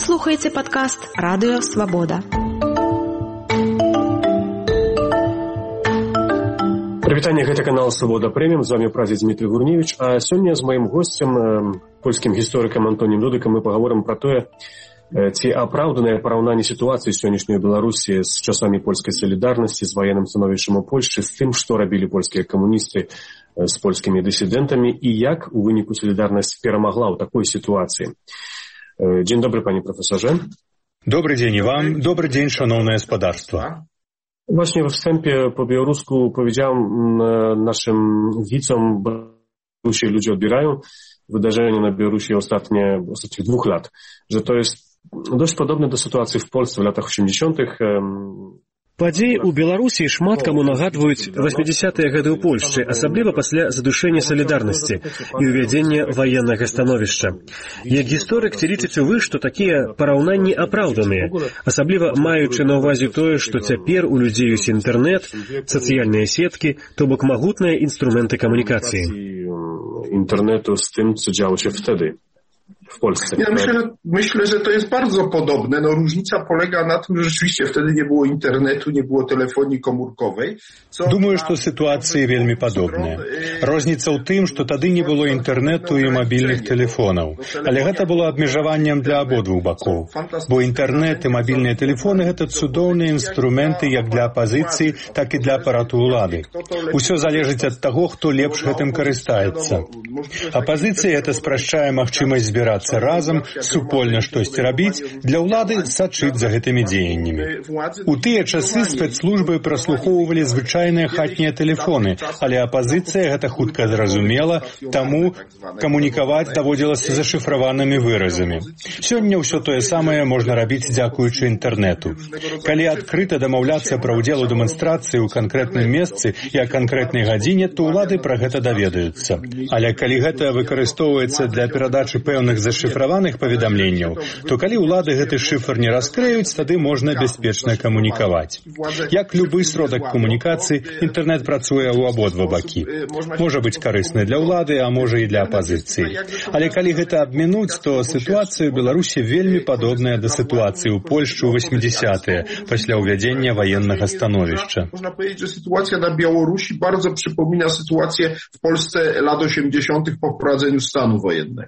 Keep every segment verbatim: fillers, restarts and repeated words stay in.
слухаеце падкаст «Радыё Свабода». Прывітанне, гэта канал «Свабода Прэміум», з вами прадзед Дмітрий Гурневич, а сёння з маім госцем, польскім гісторыкам Антонім Дудыкам, мы пагаворым пра тое, ці апраўданае параўнанне сітуацыі сённяшняй Беларусі з часамі польскай салідарнасці, з ваенным становішчам у Польшчы, з тым, што рабілі польскія камуністы з польскімі дысідэнтамі і як у выніку салідарнасць перамагла ў такой сітуацыі. Дзень добры, пане прафесорze. Добрый день и вам. Добрый день, шановное господарство. Właśnie w wstępie po białorusku powiedziałem naszym widzom, bo się ludzie odbierają wydarzenia na Białorusi ostatnie, ostatnich dwóch lat, że to jest dość podobne do sytuacji w Polsce w latach osiemdziesiątych. Падзеі ў Беларусі шмат каму нагадваюць восьмідзесятыя гады ў Польшчы, асабліва пасля задушэння салідарнасці і ўвядзення ваеннага становішча. Як гісторык, ці лічыце вы, што такія параўнанні апраўданыя, асабліва маючы на ўвазе тое, што цяпер у людзей ёсць інтэрнэт, сацыяльныя сеткі, то бок магутныя інструменты камунікацыі. Інтэрнэту з тым, co działo się wtedy w Polsce. Ja myślę, że, myślę, że to jest bardzo podobne. No, różnica polega na tym, że rzeczywiście wtedy nie było internetu, nie było telefonii komórkowej. Co Думаю, што сітуацыі вельмі падобныя. Розніца ў тым, што тады не было інтэрнэту і мабільных тэлефонаў. Але гэта было абмежаваннем для абодвух бакоў. Бо інтэрнэт і мабільныя тэлефоны — гэта цудоўныя інструменты як для апазіцыі, так і для апарату ўлады. Усё залежыць ад таго, хто лепш гэтым карыстаецца. Апазіцыя — гэта спрашчае магчымасць збірацца разам, супольна штосьці рабіць, для ўлады сачыць за гэтымі дзеяннямі. У тыя часы спецслужбы праслухоўвалі звычайныя хатнія тэлефоны, але апазіцыя гэта хутка зразумела, таму камунікаваць даводзілася зашыфраванымі выразамі. Сёння ўсё тое самае можна рабіць дзякуючы інтэрнэту. Калі адкрыта дамаўляцца пра ўдзел у дэманстрацыі ў канкрэтным месцы і о канкрэтнай гадзіне, то ўлады пра гэта даведаюцца. Але калі гэта выкарыстоўваецца для перадачы пэўных зашифраваных паведамленняў, то калі ўлады гэты шыфр не раскрыюць, тады можна бяспечна камунікаваць. Як любы сродак камунікацыі, інтэрнэт працуе ў абодва бакі. Можа быць карысны для ўлады, а можа і для апазіцыі. Але калі гэта абмінуць, то сітуацыя ў Беларусі вельмі падобная да сітуацыі ў Польшчы ў восьмідзесятыя, пасля ўвядзення военного становішча. Można powiedzieć, że sytuacja na Białorusi bardzo przypomina sytuację w Polsce lat osiemdziesiątych po wprowadzeniu stanu wojennego.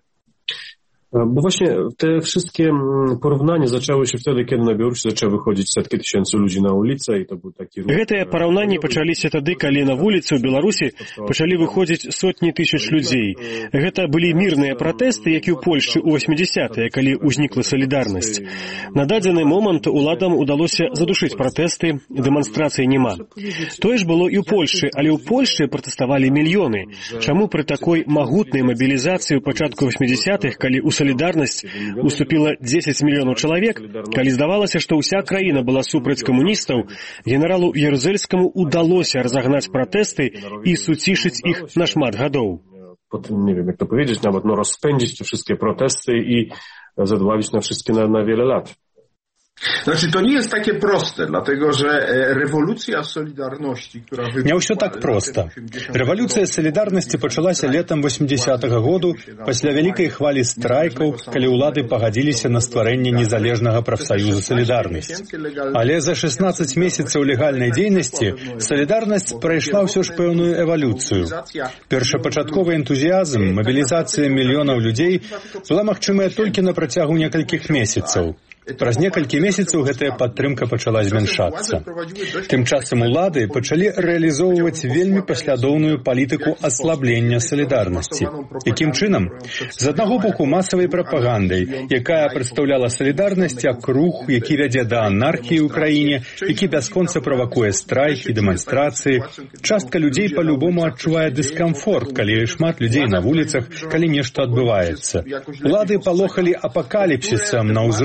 Bo właśnie te wszystkie porównania zaczęły się wtedy, kiedy na Białorusi zaczęły wychodzić setki tysięcy ludzi na ulicę i to był taki ruch. Гэтыя параўнанні пачаліся тады, калі на вуліцы ў Беларусі пачалі выходзіць сотні тысяч людзей. Гэта былі мірныя пратэсты, як і ў Польшчы ў восьмідзесятыя, калі ўзнікла салідарнасць. На дадзены момант уладам удалося задушыць пратэсты, дэманстрацыі няма. Тое ж было і ў Польшчы, але ў Польшчы пратэставалі мільёны. Чаму пры такой магутнай мабілізацыі ў пачатку восьмідзесятых, калі ў солідарнасць уступіла дзесяць мільёнаў чалавек, калі здавалася, што ўся краіна была супраць камуністаў, генералу Ярузельскаму удалося разагнаць пратэсты і суцішыць іх на шмат гадоў. Nie wiem, jak to powiedzieć, nawet no, rozpędzić te wszystkie protesty i zadławić na wszystkie na, na wiele lat. Znaczy, to nie jest takie proste, dlatego że rewolucja Solidarności, która wybuchła... Nie ўсё так проста. Рэвалюцыя салідарнасці пачалася летам восьмідзесятага году пасля вялікай хвалі страйкаў, калі ўлады пагадзіліся на стварэнне незалежнага прафсаюза «Салідарнасць». Але за шэснаццаць месяцаў легальнай дзейнасці салідарнасць прайшла ўсё ж пэўную эвалюцыю. Першапачатковы энтузіязм, мабілізацыя мільёнаў людзей была магчымая толькі на працягу некалькіх месяцаў. Праз некалькі месяцаў гэтая падтрымка пачала змяншацца. Тым часам улады пачалі рэалізоўваць вельмі паслядоўную палітыку аслаблення салідарнасці. Якім чынам? З аднаго боку масавай прапагандай, якая прадстаўляла салідарнасць як рух, які вядзе да анархіі ў краіне, які бясконца правакуе страйкі, дэманстрацыі. Частка людзей па-любому адчувае дыскамфорт, калі шмат людзей на вуліцах, калі нешта адбываецца. Улады палохалі апакаліпсісам на ўзроўні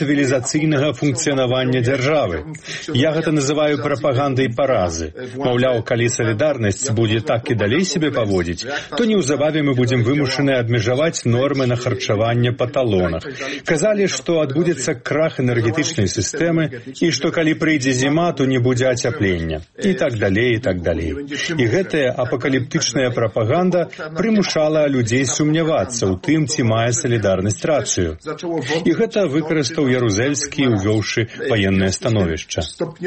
цывілізацыйнага функцыянавання дзяржавы. Я гэта называю прапагандай паразы. Маўляў, калі салідарнасць будзе так і далей сябе паводзіць, то неўзабаве мы будзем вымушаны абмежаваць нормы на харчаванне па талонах. Казалі, што адбудзецца крах энергетычнай сістэмы і што калі прыйдзе зіма, то не будзе ацяплення. І так далей, і так далей. І гэтая апакаліптычная прапаганда прымушала людзей сумнявацца ў тым, ці мае салідарнасць рацыю. І гэта выкарыстаў Ярузельскі, увёўшы ваеннае становішча.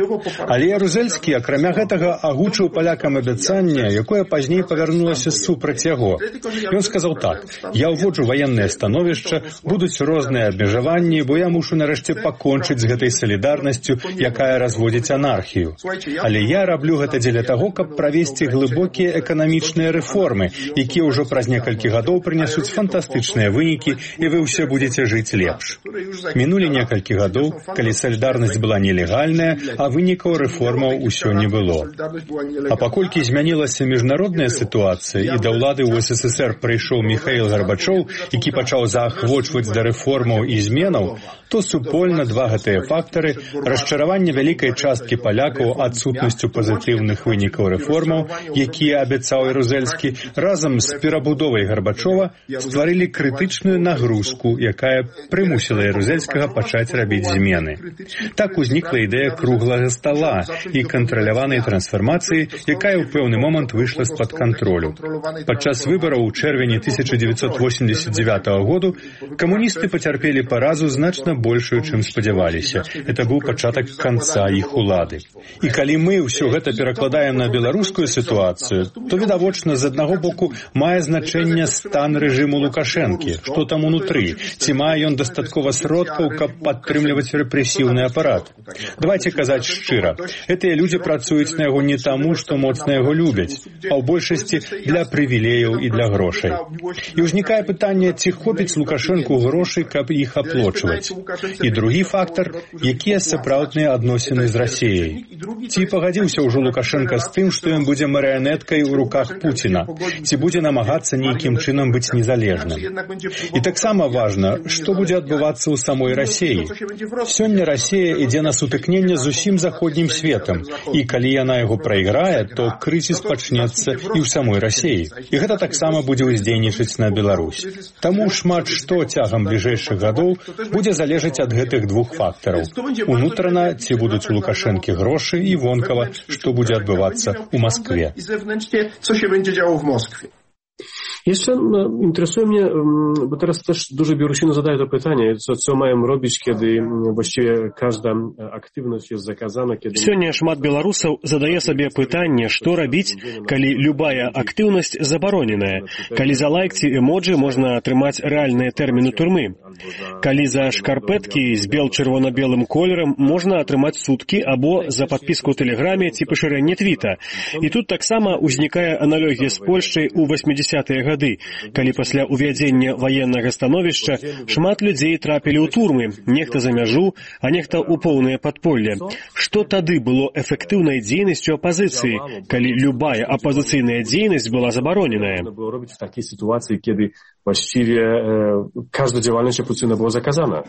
Але Ярузельскі, акрамя гэтага, агучыў палякам абяцанне, якое пазней павярнулася супраць яго. Ён сказаў так: «Я ўводжу ваеннае становішча, будуць розныя абмежаванні, бо я мушу нарэшце пакончыць з гэтай салідарнасцю, якая разводзіць анархію. Але я раблю гэта дзеля таго, каб правесці глыбокія эканамічныя рэформы, якія ўжо праз некалькі гадоў прынясуць фантастычныя вынікі, і вы ўсе будзеце жыць лепш». Мінулі некалькі гадоў, калі салідарнасць была нелегальная, а вынікаў рэформаў усё не было. А паколькі змянілася міжнародная сітуацыя і да ўлады ў СССР прыйшоў Міхаіл Гарбачоў, які пачаў заахвочваць да рэформаў і зменаў, то супольна два гэтыя фактары — расчараванне вялікай часткі палякаў адсутнасцю пазітыўных вынікаў рэформаў, якія абяцаў Ярузельскі, разам з перабудовай Гарбачова стварылі крытычную нагрузку, якая прымусіла Ярузельскага пачаць рабіць змены. Так узнікла ідэя круглага стала і кантраляванай трансфармацыі, якая ў пэўны момант выйшла з-пад кантролю. Падчас выбараў у чэрвені тысяча дзевяцьсот восемьдесят девятого году камуністы пацярпелі паразу значна большую, чым спадзяваліся. Это быў пачатак канца іх улады. І калі мы ўсё гэта перакладаем на беларускую сітуацыю, то відавочна, з аднаго боку, мае значэнне стан рэжыму Лукашэнкі, што там унутры, ці мае ён дастаткова сродкаў, каб падтрымліваць рэпрэсіўны апарат. Давайте казаць шчыра, гэтыя людзі працуюць на яго не таму, што моцна яго любяць, а ў большасці для прывілеяў і для грошай. І ўзнікае пытанне, ці хопіць Лукашэнку грошай, каб іх аплочваць. І другі фактар, якія сапраўдныя адносіны з Расіяй. Ці пагадзіўся ўжо Лукашенка з тым, што ён будзе марыянеткай у руках Пуціна, ці будзе намагацца нейкім чынам быць незалежным. І таксама важна, што будзе адбывацца ў самой Расіі. Сёння Расія ідзе на сутыкненне з усім заходнім светам, і калі яна яго прайграе, то крызіс пачнецца і ў самой Расіі. І гэта таксама будзе ўздзейнічаць на Беларусь. Таму шмат што цягам бліжэйшых гадоў будзе залежаць ад гэтых двух фактараў. Унутрана, ці будуць у Лукашэнкі грошы, і вонкава, што будзе адбывацца ў Маскве. Jeszcze no, interesuje mnie, bo teraz też dużo Białorusinu zadaje to pytanie, co, co mają robić, kiedy właściwie każda aktywność jest zakazana, kiedy... Сёння шмат беларусаў задае сабе пытанне, што рабіць, калі любая актыўнасць забароненая, калі за лайк ці эмоджы можна атрымаць рэальныя тэрміны турмы, калі за шкарпэткі з бел-чырвона-белым колерам можна атрымаць суткі або за падпіску ў тэлеграме ці пашырэнне твіта. І тут таксама ўзнікае аналогія з Польшчай у восьмідзесятыя гады, калі пасля ўвядзення ваеннага становішча шмат людзей трапілі ў турмы, нехта за мяжу, а нехта ў поўнае падполле. Што тады было эфектыўнай дзейнасцю апазіцыі, калі любая апазіцыйная дзейнасць была забароненая? Było robić w takiej sytuacji, kiedy właściwie e, każda działalność opozycyjna była zakazana.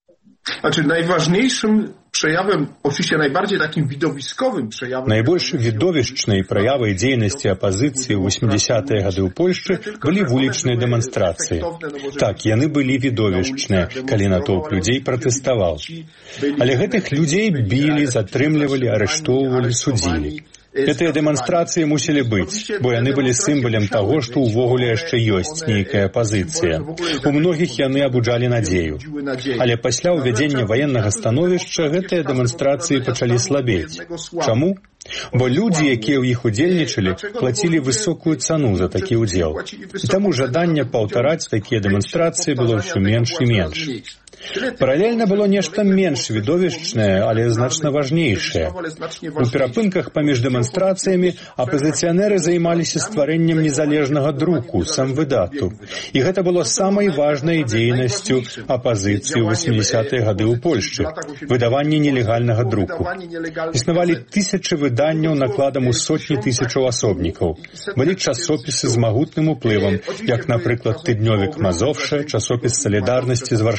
Znaczy najważniejszym przejawem, oczywiście najbardziej takim widowiskowym przejawem... Найбольш відовішчнай праявай дзейнасці апазіцыі ў восьмідзесятыя гады ў Польшчы былі вулічныя дэманстрацыі. Так, яны былі відовішчныя, калі натоўп людзей пратэставаў. Але гэтых людзей білі, затрымлівалі, арыштоўвалі, судзілі. Гэтыя дэманстрацыі мусілі быць, бо яны былі сімвалем таго, што ўвогуле яшчэ ёсць нейкая апазіцыя. У многіх яны абуджалі надзею. Але пасля ўвядзення ваеннага становішча гэтыя дэманстрацыі пачалі слабець. Чаму? Бо людзі, якія ў іх удзельнічалі, плацілі высокую цану за такі ўдзел. І таму жаданне паўтараць такія дэманстрацыі было ўсё менш і менш. Паралельна было нешта менш відовішчнае, але значна важнейшае. У перапынках паміж дэманстрацыямі апазіцыянеры займаліся стварэннем незалежнага друку, самвыдату. І гэта было самай важнай дзейнасцю апазіцыі ў восьмідзесятыя гады ў Польшчы — выдаванне нелегальнага друку. Існавалі тысячы выданняў накладам у сотні тысячаў асобнікаў. Былі часопісы з магутным уплывам, як, напрыклад, тыднёвік «Мазовша», часопіс «Салідарнасці» з Варшавы.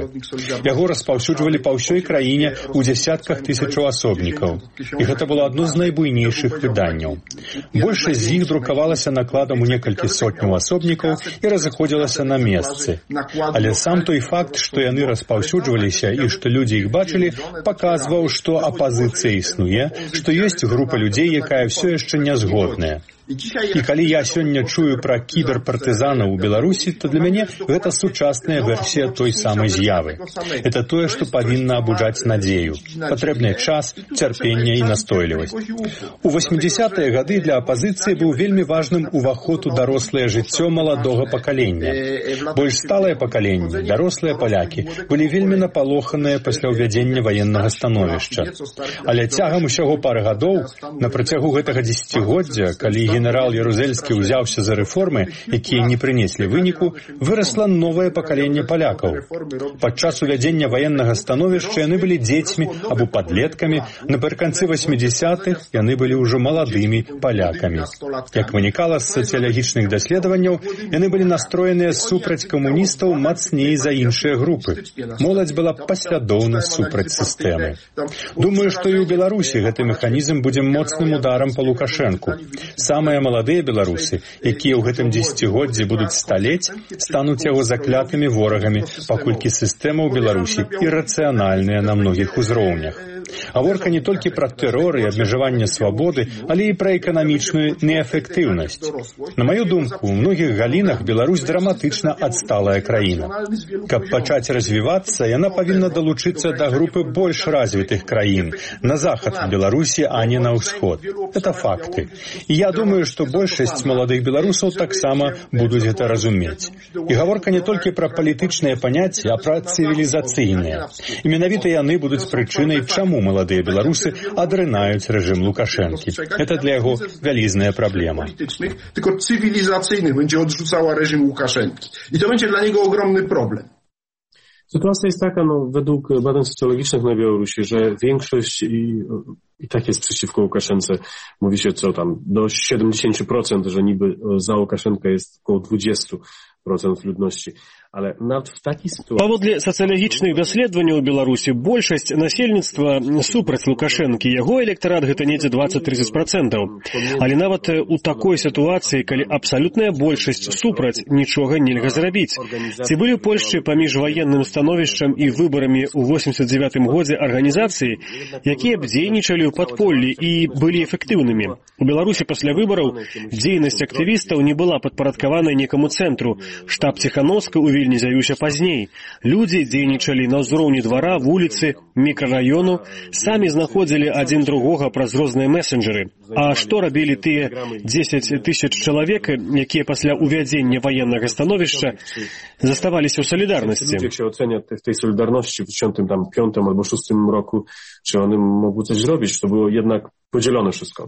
Яго распаўсюджвалі па ўсёй краіне ў дзясятках тысячаў асобнікаў. І гэта было адно з найбуйнейшых выданняў. Большасць з іх друкавалася накладам у некалькі сотняў асобнікаў і разыходзілася на месцы. Але сам той факт, што яны распаўсюджваліся і што людзі іх бачылі, паказваў, што апазіцыя існуе, што ёсць група людзей, якая ўсё яшчэ не згодная. І калі я сёння чую пра кіберпартызанаў у Беларусі, то для мяне гэта сучасная версія той самай з'явы. Это тое, што павінна абуджаць надзею. Патрэбны час, цярпенне і настойлівасць. У восьмідзясятыя гады для апазіцыі быў вельмі важным уваход у дарослае жыццё маладога пакалення. Больш сталае пакаленне, дарослыя палякі, былі вельмі напалоханыя пасля ўвядзення ваеннага становішча. Але цягам усяго пары гадоў, на працягу гэтага дзесяцігоддзя, калі генерал Ярузельскі ўзяўся за рэформы, якія не прынеслі выніку, вырасла новае пакаленне палякаў. Падчас увядзення ваеннага становішча яны былі дзецьмі або падлеткамі, напрыканцы восьмідзясятых яны былі ўжо маладымі палякамі. Як вынікала з сацыялагічных даследаванняў, яны былі настроеныя супраць камуністаў мацней за іншыя групы. Моладзь была паслядоўна супраць сістэмы. Думаю, што і ў Беларусі гэты механізм будзе моцным ударам па Лукашэнку. Самыя маладыя беларусы, якія ў гэтым дзесяцігоддзі будуць сталець, стануць яго заклятымі ворагамі, паколькі сістэма ў Беларусі ірацыянальная на многіх узроўнях. Гаворка не толькі пра тэрор і абмежаванне свабоды, але і пра эканамічную неэфектыўнасць. На маю думку, у многіх галінах Беларусь драматычна адсталая краіна. Каб пачаць развівацца, яна павінна далучыцца да групы больш развітых краін, на захад ад Беларусі, а не на ўсход. Это факты. І я думаю, што большасць маладых беларусаў таксама будуць гэта разумець. І гаворка не толькі пра палітычныя паняцці, а пра цывілізацыйныя. І менавіта яны будуць прычынай, чаму маладыя беларусы адрынаюць рэжым Лукашэнкі. Это для яго вялізная праблема. Tylko cywilizacyjnych będzie odrzucała reżim Łukaszenki. I to będzie dla niego ogromny problem. Sytuacja jest taka, no, według badań socjologicznych na Białorusi, że większość i, i tak jest przeciwko Łukaszence. Mówi się co tam, do siedemdziesiąt procent, że niby za Łukaszenkę jest około dwadzieścia процент людności. Але нават в такій ситуації... Паводле сацыялагічных даследаванняў у Беларусі большасць насельніцтва супраць Лукашэнкі. Яго электарат гэта недзе дваццаць-трыццаць процентаў. Але нават у такой сітуацыі, калі абсалютная большасць супраць, нічога нельга зрабіць. Ці былі ў Польшчы паміж ваенным становішчам і выбарамі ў восемьдесят девятым годзе арганізацыі, якія б дзейнічалі ў падполлі і былі эфектыўнымі. У Беларусі пасля выбараў дзейнасць актывістаў не была падпарадкавана некаму цэнтру. Штаб Ціхановскай у Вільні з'явіўся пазней. Людзі дзейнічалі на ўзроўні двара, вуліцы, мікрараёну, самі знаходзілі адзін другога праз розныя месенджеры. А што рабілі тыя дзесяць тысяч чалавек, якія пасля ўвядзення ваеннага становішча заставаліся ў солідарнасці? Ludzie się ocenia w tej solidarności w tysiąc piątym albo szóstym roku, czy one mogły coś zrobić, to było jednak podzielone wszystko.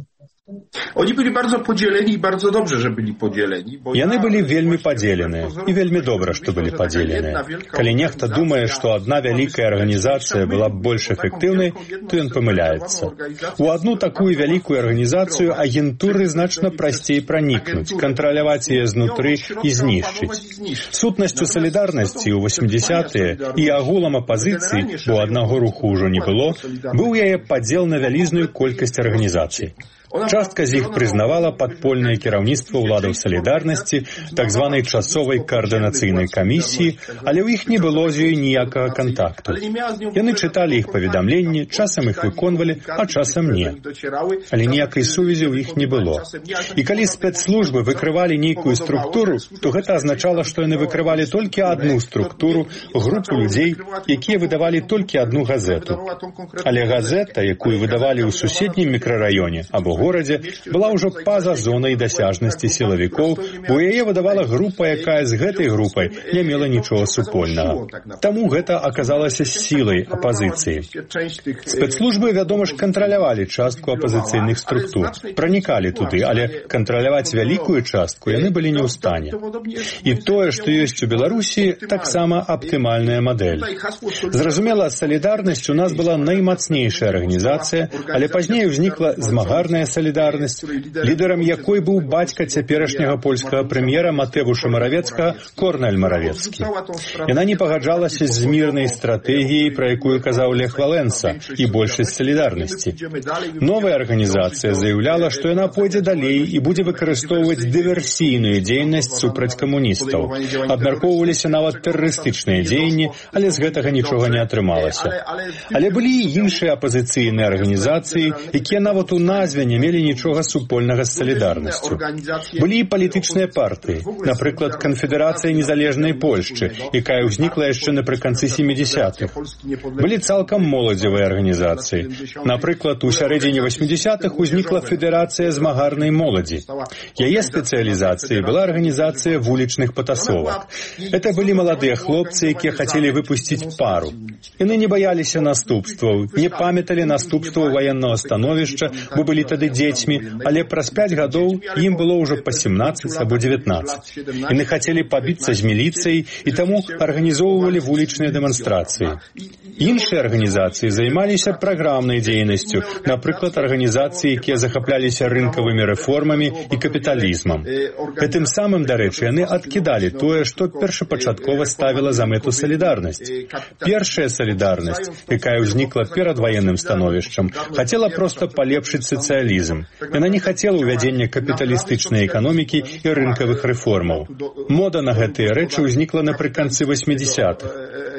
Oni byli bardzo podzieleni i bardzo dobrze, że byli podzieleni. Яны былі вельмі падзеленыя, і вельмі добра, што былі падзеленыя. Калі нехта думае, што адна вялікая арганізацыя была б больш эфектыўнай, то ён памыляецца. У адну такую вялікую арганізацыю агентуры значна прасцей пранікнуць, кантраляваць яе знутры і знішчыць. Сутнасцю салідарнасці ў восьмідзясятыя і агулам апазіцыі, бо аднаго руху ўжо не было, быў яе падзел на вялізную колькасць арганізацый. Частка з іх прызнавала падпольнае кіраўніцтва ўладаў салідарнасці, так званай часовай каардынацыйнай камісіі, але ў іх не было з ёй ніякага кантакту. Яны чыталі іх паведамленні, часам іх выконвалі, а часам не. Але ніякай сувязі ў іх не было. І калі спецслужбы выкрывалі нейкую структуру, то гэта азначала, што яны выкрывалі толькі адну структуру, групу людзей, якія выдавалі толькі адну газету. Але газета, якую выдавалі ў суседнім мікрараёне або горадзе, была ўжо па-за зонай дасяжнасці сілавікоў, бо яе выдавала група, якая з гэтай групай не мела нічога супольнага. Таму гэта аказалася сілай апазіцыі. Спецслужбы, вядома ж, кантралявалі частку апазіцыйных структур, пранікалі туды, але кантраляваць вялікую частку яны былі не ў стане. І тое, што ёсць у Беларусі, таксама аптымальная мадэль. Зразумела, салідарнасць у нас была наймацнейшая арганізацыя, але пазней узнікла змагарная салідарнасць, лідарам якой быў бацька цяперашняга польскага прэм'ера Матэвуша Маравецкага Корнель Маравецкі. Яна не пагаджалася з мірнай стратэгіяй, пра якую казаў Лех Валенса, і большасць салідарнасці. Новая арганізацыя заяўляла, што яна пойдзе далей і будзе выкарыстоўваць дыверсійную дзейнасць супраць камуністаў. Абмяркоўваліся нават тэрарыстычныя дзеянні, але з гэтага нічога не атрымалася. Але былі і іншыя апазіцыйныя арганізацыі, якія нават у назве не мелі нічога супольнага з салідарнасцю. Былі і палітычныя партыі, напрыклад, Канфедэрацыя незалежнай Польшчы, якая ўзнікла яшчэ напрыканцы сямідзясятых. Былі цалкам моладзевыя арганізацыі. Напрыклад, у сярэдзіне васьмідзясятых узнікла Федэрацыя змагарнай моладзі. Яе спецыялізацыяй была арганізацыя вулічных патасовак. Это былі маладыя хлопцы, якія хацелі выпусціць пару. Яны не баяліся наступстваў, не памяталі наступстваў ваеннага становішча, бо былі тады дзецьмі, але праз пяць гадоў ім было ўжо па семнаццаць або дзевятнаццаць. Яны хацелі пабіцца з міліцыяй і таму арганізоўвалі вулічныя дэманстрацыі. Іншыя арганізацыі займаліся праграмнай дзейнасцю, напрыклад, арганізацыі, якія захапляліся рынкавымі рэформамі і капіталізмам. Гэтым самым, дарэчы, яны адкідалі тое, што першапачаткова ставіла за мэту салідарнасць. Першая салідарнасць, якая ўзнікла перад ваенным становішчам, хацела проста палепшыць сацыялізм. Яна не хацела ўвядзення капіталістычнай эканомікі і рынкавых рэформаў. Мода на гэтыя рэчы ўзнікла напрыканцы васьмідзясятых.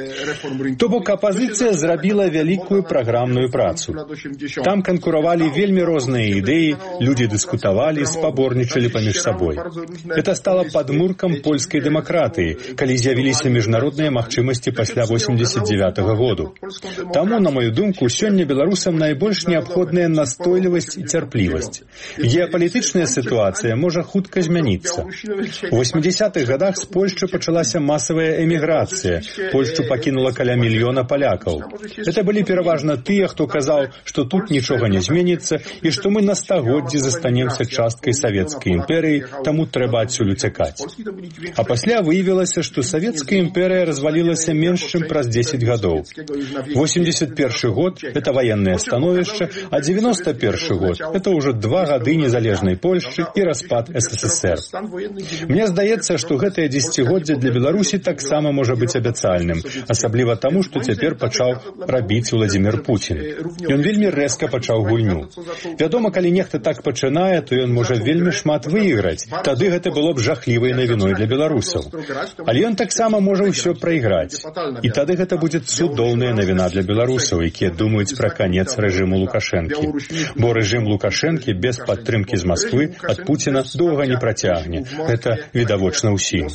То бок апазіцыя зрабіла вялікую праграмную працу. Там канкуравалі вельмі розныя ідэі, людзі дыскутавалі, спаборнічалі паміж сабой. Это стала падмуркам польскай дэмакратыі, калі з'явіліся міжнародныя магчымасці пасля восемьдесят девятого году. Таму, на мою думку, сёння беларусам найбольш неабходная настойлівасць і цярплівасць. Геапалітычная сітуацыя можа хутка змяніцца. У восьмідзясятых гадах з Польшчы пачалася масавая эміграцыя. Польшчу пакінула каля мільёна палякаў. Это былі пераважна тыя, хто казаў, што тут нічога не зменіцца і што мы на стагоддзі застанемся часткай савецкай імперыі, таму трэба адсюль уцякаць. А пасля выявілася, што савецкая імперыя развалілася менш, чым праз дзесяць гадоў. восемьдесят першы год — это военное становішча, а девяносто первый год — это ўжо два гады незалежнай Польшчы і распад эс эс эс эр. Мне здаецца, што гэтае дзесяцігоддзе для Беларусі таксама можа быць абяцальным, асабліва таму, што цяпер пачаў рабіць Владзімір Пуцін. Ён вельмі рэзка пачаў гульню. Вядома, калі нехта так пачынае, то ён можа вельмі шмат выйграць. Тады гэта было б жахлівай навіной для беларусаў. Але ён таксама можа ўсё прайграць. І тады гэта будзе цудоўная навіна для беларусаў, якія думаюць пра канец рэжыму Лукашэнкі. Бо рэжым Лукашэнкі без падтрымкі з Масквы ад Пуціна доўга не працягне. Гэта відавочна ўсім.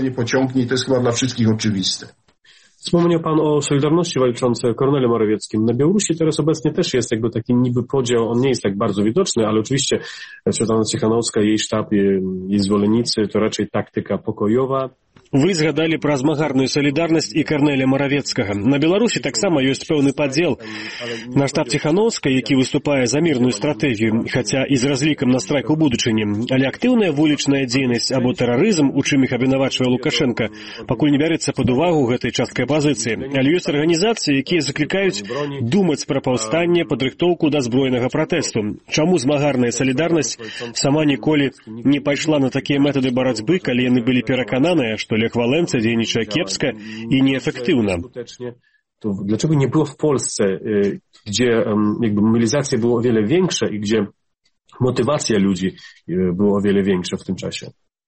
Wspomniał Pan o Solidarności walczącej Kornelem Morawieckim. Na Białorusi teraz obecnie też jest jakby taki niby podział, on nie jest tak bardzo widoczny, ale oczywiście Świetlana Cichanowska, jej sztab, jej zwolennicy to raczej taktyka pokojowa. Вы згадалі пра змагарную салідарнасць і Карнеля Маравецкага. На Беларусі таксама ёсць пэўны падзел на штаб Ціханаўска, які выступае за мірную стратэгію, хаця і з разлікам на страйк у будучыні. Але актыўная вулічная дзейнасць або тэрарызм, у чым іх абвінавачвае Лукашенка, пакуль не бярэцца пад увагу гэтай часткай апазіцыі. Але ёсць арганізацыі, якія заклікаюць думаць пра паўстанне, падрыхтоўку да збройнага пратэсту. Чаму змагарная салідарнасць сама ніколі не пайшла на такія метады барацьбы, калі яны былі перакананыя, што Lech Wałęsa dzienniczy kiepsko i nieefektywna. To dlaczego nie było w Polsce, gdzie jakby mobilizacja była o wiele większa i gdzie motywacja ludzi była o wiele większa w tym czasie?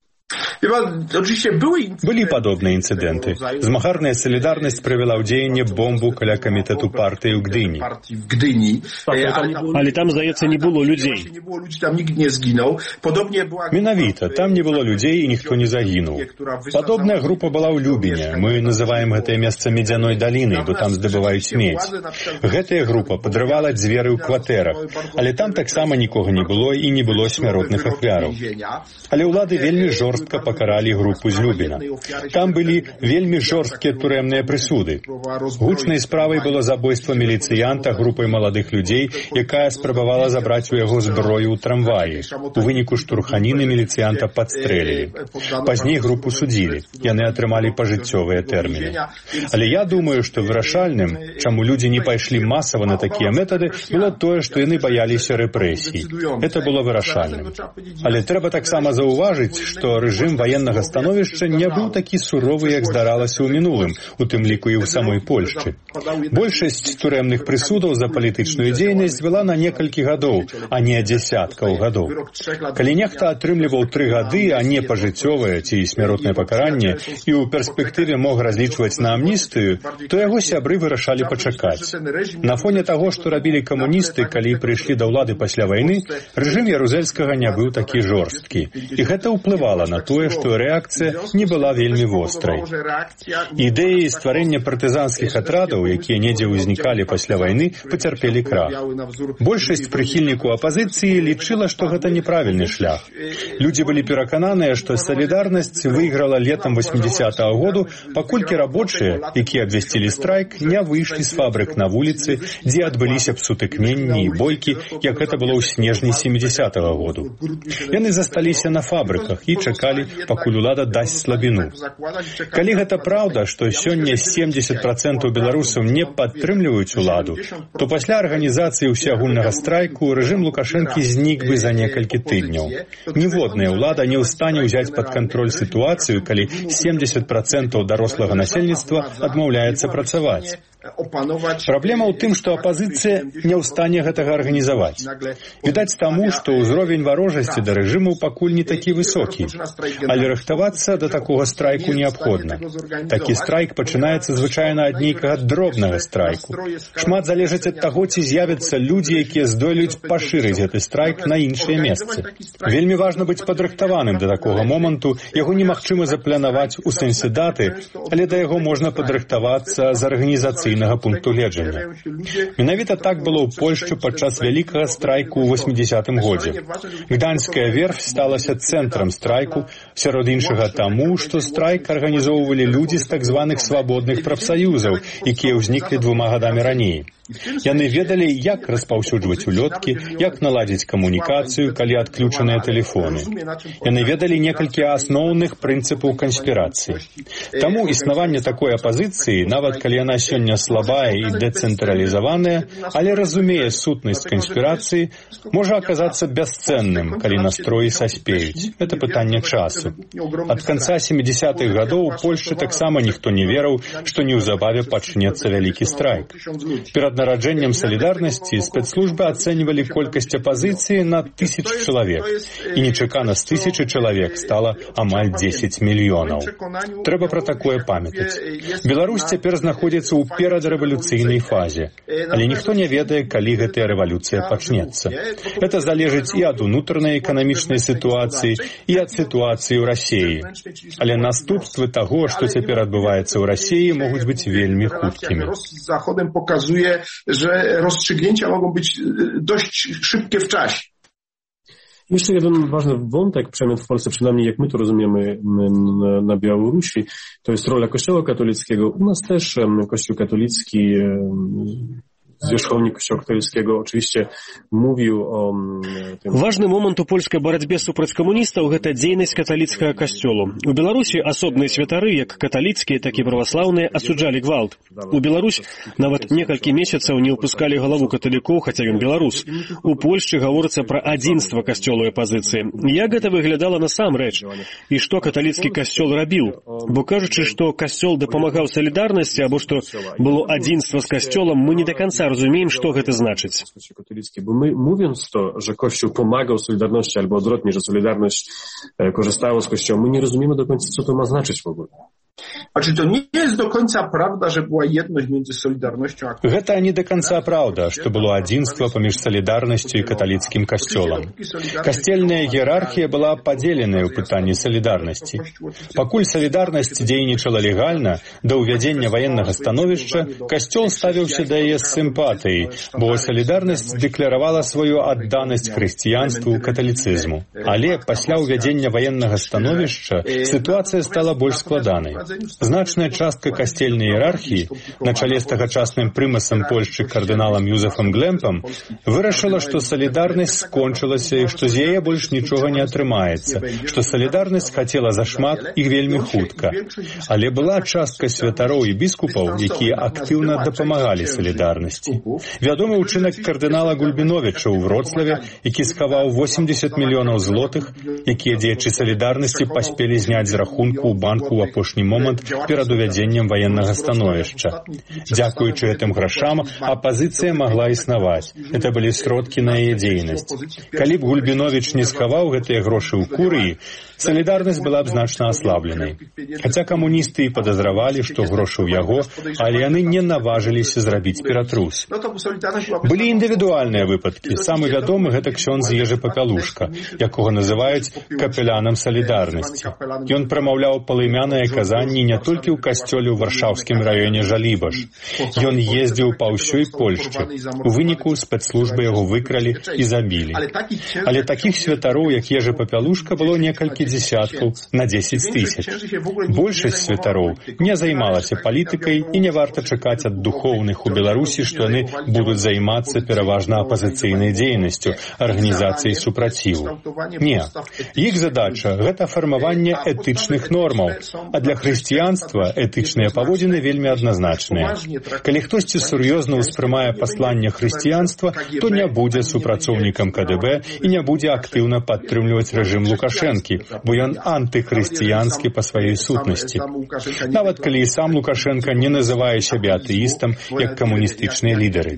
Былі падобныя інцыдэнты. Змагарная салідарнасць правяла ў дзеянне бомбу каля камітэту партыі ў Гдыні. Але там, здаецца, не было людзей. Менавіта, там не было людзей і ніхто не загінуў. Падобная група была ў Любіне. Мы называем гэтае месца Медзяной далінай, бо там здабываюць медзь. Гэтая група падрывала дзверы ў кватэрах, але там таксама нікога не было і не было смяротных ахвяраў. Але ўлады вельмі жорстка жорстка пакаралі групу з Любіна. Там былі вельмі жорсткія турэмныя прысуды. Гучнай справай было забойства міліцыянта групай маладых людзей, якая спрабавала забраць у яго зброю ў трамваі. У выніку штурханіны міліцыянта падстрэлілі. Пазней групу судзілі. Яны атрымалі пажыццёвыя тэрміны. Але я думаю, што вырашальным, чаму людзі не пайшлі масава на такія метады, было тое, што яны баяліся рэпрэсій. Это было вырашальным. Але трэба таксама заўважыць, што рэжым ваеннага становішча не быў такі суровы, як здаралася ў мінулым, у тым ліку і ў самой Польшчы. Большасць турэмных прысудаў за палітычную дзейнасць была на некалькі гадоў, а не дзясяткаў гадоў. Калі нехта атрымліваў тры гады, а не пажыццёвае ці смяротнае пакаранне, і ў перспектыве мог разлічваць на амністыю, то яго сябры вырашалі пачакаць. На фоне таго, што рабілі камуністы, калі прыйшлі да ўлады пасля вайны, рэжым Ярузельскага не быў такі жорсткі. І гэта ўплывала на тое, што рэакцыя не была вельмі вострай. Ідэі стварэння партызанскіх атрадаў, якія недзе ўзнікалі пасля вайны, пацярпелі крах. Большасць прыхільнікаў апазіцыі лічыла, што гэта неправільны шлях. Людзі былі перакананыя, што салідарнасць выйграла летам восьмідзясятага году, паколькі рабочыя, якія абвясцілі страйк, не выйшлі з фабрык на вуліцы, дзе адбыліся б сутыкненні і бойкі, як гэта было ў снежні сямідзясятага году. Яны засталіся на фабрыках і чакалі, пакуль улада дасць слабіну. Калі гэта праўда, што сёння семдзесят працэнтаў беларусаў не падтрымліваюць уладу, то пасля арганізацыі ўсеагульнага страйку рэжым Лукашэнкі знік бы за некалькі тыдняў. Ніводная ўлада не ў стане ўзяць пад кантроль сітуацыю, калі семдзесят працэнтаў дарослага насельніцтва адмаўляецца працаваць. Праблема ў тым, што апазіцыя не ў стане гэтага арганізаваць. Відаць таму, што ўзровень варожасці да рэжыму пакуль не такі высокі. Але рыхтавацца да такога страйку неабходна. Такі страйк пачынаецца звычайна ад нейкага дробнага страйку. Шмат залежыць ад таго, ці з'явяцца людзі, якія здолеюць пашырыць гэты страйк на іншыя месцы. Вельмі важна быць падрыхтаваным да такога моманту, яго немагчыма запланаваць у сэнсе даты, але да яго можна падрыхтавацца з арганізацыйнага пункту гледжання. Менавіта так было ў Польшчы падчас вялікага страйку ў восьмідзясятым годзе. Гданьская верфь сталася цэнтрам страйку, сярод іншага таму, што страйк арганізоўвалі людзі з так званых свабодных прафсаюзаў, якія ўзніклі двума гадамі раней. Яны ведалі, як распаўсюджваць улёткі, як наладзіць камунікацыю, калі адключаныя тэлефоны. Яны ведалі некалькі асноўных прынцыпаў канспірацыі. Таму існаванне такой апазіцыі, нават калі яна сёння слабая і дэцэнтралізаваная, але разумее сутнасць канспірацыі, можа аказацца бясцэнным, калі настроі саспеюць. Это пытанне часу. Ад канца семідзясятых гадоў у Польшчы таксама ніхто не верыў, што неўзабаве пачнецца вялікі страйк. Перад нараджэннем салідарнасці спецслужбы ацэньвалі колькасць апазіцыі на тысячу чалавек. І нечакана з тысячы чалавек стала амаль дзесяць мільёнаў. Трэба пра такое памятаць. Беларусь цяпер знаходзіцца ў перадрэвалюцыйнай фазе. Але ніхто не ведае, калі гэтая рэвалюцыя пачнецца. Это залежыць і ад унутранай эканамічнай сітуацыі, і ад сітуацыі ў Расіі. Але наступствы таго, што цяпер адбываецца ў Расіі, могуць быць вельмі хуткімі. Zachodem pokazuje, że rozstrzygnięcia mogą być dość szybkie w czasie. Jeszcze jeden ważny wątek, przemian w Polsce, przynajmniej jak my to rozumiemy na, na Białorusi, to jest rola Kościoła katolickiego. U nas też Kościół katolicki, zwierzchownik Kościoła katolickiego oczywiście mówił o tym. Важны момант у польскай барацьбе супраць камуністаў гэта дзейнасць каталіцкага касцёлу. У Беларусі асобныя святары, як каталіцкія, так і праваслаўныя, асуджалі гвалт. У Беларусь нават некалькі месяцаў не ўпускалі галаву каталікоў, хаця ён беларус. У Польшчы гаворыцца пра адзінства касцёла і апазіцыі. Як гэта выглядала насамрэч? І што каталіцкі касцёл рабіў? Бо кажучы, што касцёл дапамагаў салідарнасці, або што было адзінства з касцёлам, мы не да канца rozumiem, co to znaczy. Bo my, mówiąc to, że Kościół pomagał Solidarności, albo odwrotnie, że Solidarność korzystała z Kościoła, my nie rozumiemy do końca, co to ma znaczyć w ogóle. A czy to nie jest do końca prawda, że była jedność między Solidarnością a... Гэта не до конца праўда, што было адзінства паміж салідарнасцю і каталіцкім касцёлам. Касцельная іерархія была падзеленая ў пытанні салідарнасці. Пакуль салідарнасць дзейнічала легальна, да ўвядзення ваеннага становішча, касцёл ставіўся да яе з сімпатыяй, бо салідарнасць дэкларавала сваю адданасць хрысціянству, каталіцызму. Але пасля ўвядзення ваеннага становішча сітуацыя стала больш складанай. Значная частка касцельнай іерархіі, на чале з тагачасным прымасам Польшчы кардыналам Юзефам Глемпам, вырашыла, што салідарнасць скончылася і што з яе больш нічога не атрымаецца, што салідарнасць хацела зашмат і вельмі хутка. Але была частка святароў і біскупаў, якія актыўна дапамагалі салідарнасці. Вядомы ўчынак кардынала Гульбіновіча ў Вроцлаве, які схаваў восемьдесят мільёнаў злотых, якія дзеячы салідарнасці паспелі зняць з рахунку ў банку ў апошні момант перад увядзеннем ваеннага становішча. Дзякуючы гэтым грашам, апазіцыя магла існаваць. Это былі сродкі на яе дзейнасць. Калі б Гульбіновіч не схаваў гэтыя грошы ў курыі, салідарнасць была б значна аслабленай. Хаця камуністы і падазравалі, што грошы ў яго, але яны не наважыліся зрабіць ператрус. Былі індывідуальныя выпадкі. Самы вядомы гэта ксёндз Ежы Папялушка, якога называюць капелянам салідарнасці. Ён прамаўляў палымяныя казанні не толькі ў касцёле ў варшаўскім раёне Жалібаш. Ён ездзіў па ўсёй Польшчы. У выніку спецслужбы яго выкралі і забілі. Але такіх святароў, як Ежы Папялушка, было некалькі дзесяткаў на дзесяць тысяч. Большасць святароў не займалася палітыкай і не варта чакаць ад духоўных у Беларусі, што яны будуць займацца пераважна апазіцыйнай дзейнасцю, арганізацыяй супраціву. Не. Іх задача – гэта фармаванне этычных нормаў, а для хрысціянства этычныя паводзіны вельмі адназначныя. Калі хтосьці сур'ёзна ўспрымае пасланне хрысціянства, то не будзе супрацоўнікам ка дэ бэ і не будзе актыўна падтрымліваць рэжым Лукашэнкі, бо ён антыхрысціянскі па сваёй сутнасці. Нават калі і сам Лукашенка не называе сябе атэістам, як камуністычныя лідары.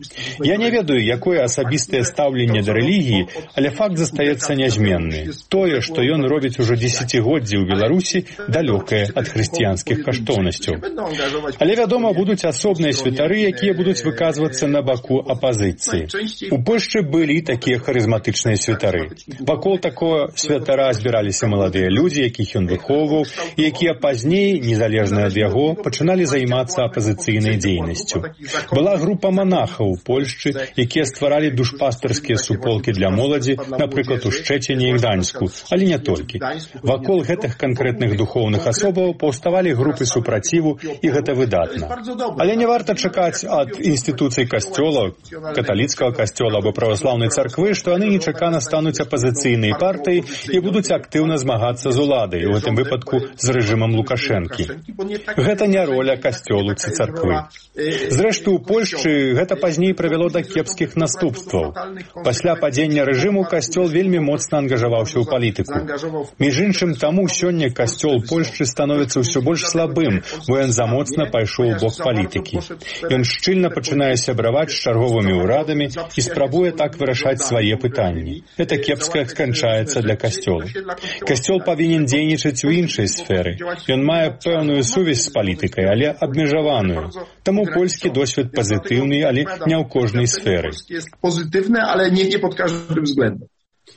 Я не ведаю, якое асабістае стаўленне да рэлігіі, але факт застаецца нязменны. Тое, што ён робіць ужо дзесяцігоддзі ў Беларусі, далёкае ад хрысціянскіх каштоўнасцяў. Але, вядома, будуць асобныя святары, якія будуць выказвацца на баку апазіцыі. У Польшчы былі такія харызматычныя святары. Вакол такого святара збіраліся маладыя людзі, якіх ён выхоўваў, і якія пазней, незалежна ад яго, пачыналі займацца апазіцыйнай дзейнасцю. Была група манахаў у Польшчы, якія стваралі душпастарскія суполкі для моладзі, напрыклад, у Шчэціне і Гданьску, але не толькі. Вакол гэтых канкрэтных духоўных асобаў паўставалі групы супраціву, і гэта выдатна. Але не варта чакаць ад інстытуцый касцёла, каталіцкага касцёла або праваслаўнай царквы, што яны нечакана стануць апазіцыйнай партыяй і будуць актыўна змагацца з уладай, у гэтым выпадку з рэжымам Лукашэнкі. Гэта не роля касцёлу ці царквы. Зрэшты, у Польшчы гэта пазней прывяло да кепскіх наступстваў. Пасля падзення рэжыму касцёл вельмі моцна ангажаваўся ў палітыку. Між іншым, таму сёння касцёл Польшчы становіцца ўсё больш слабым, бо ён замоцна пайшоў у бок палітыкі. Ён шчыльна пачынае сябраваць з чарговымі ўрадамі і спрабуе так вырашаць свае пытанні. Гэта кепска сканчаецца для касцёла. Касцёл павінен дзейнічаць у іншай сферы. Ён мае пэўную сувязь з палітыкай, але абмежаваную. Таму польскі досвед пазітыўны, але не ў кожнай сферы. Пазітыўны, але не под каждым взглядом.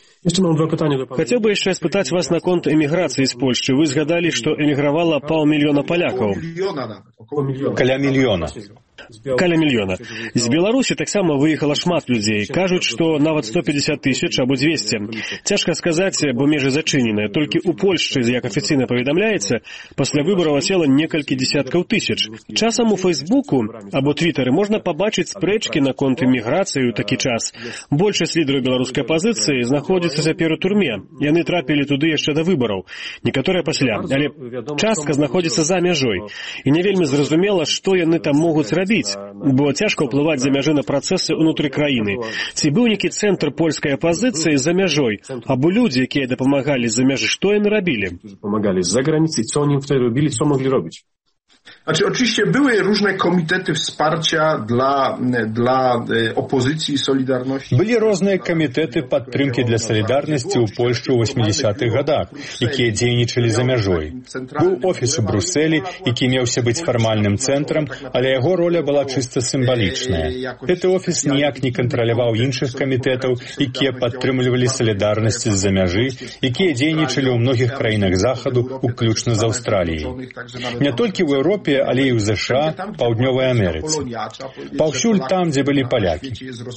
Хацеў бы яшчэ спытаць вас наконт эміграцыі з Польшчы. Вы згадалі, што эмігравала паўмільёна палякаў. Каля мільёна. Каля мільёна. З Беларусі таксама выехала шмат людзей. Кажуць, што нават сто пятьдесят тысяч або двести. Цяжка сказаць, бо межы зачыненыя. Толькі ў Польшчы, як афіцыйна паведамляецца, пасля выбараў асела некалькі дзесяткаў тысяч. Часам у Фейсбуку або Твітары можна пабачыць спрэчкі наконт эміграцыі ў такі час. Большасць лідараў беларускай апазіцыі знаходзіцца цяпер у турме. Яны трапілі туды яшчэ да выбараў. Некаторыя пасля. Але частка знаходзіцца за мяжой. І не вельмі зразумела, што яны там могуць рабіць, бо цяжка ўплываць за мяжы на працэсы ўнутры краіны. Ці быў нейкі цэнтр польскай апазіцыі за мяжой, або людзі, якія дапамагалі з-за мяжы, што яны рабілі? Памагалі з-за граніцы, што яны втedy робілі, што маглі робіць? Znaczy, oczywiście były różne komitety wsparcia dla, dla opozycji i Solidarności. Былі розныя камітэты падтрымкі для салідарнасці ў Польшчы ў восьмідзясятых гадах, якія дзейнічалі за мяжой. Быў офіс у Брусэлі, які меўся быць фармальным цэнтрам, але яго роля была чыста сімвалічная. Гэты офіс ніяк не кантраляваў іншых камітэтаў, якія падтрымлівалі салідарнасць з-за мяжы, якія дзейнічалі ў многіх краінах захаду, уключна з Аўстраліяй. Не толькі ў Еўропе, але і ў ЗША, Паўднёвай Амерыцы. Паўсюль там, дзе былі палякі.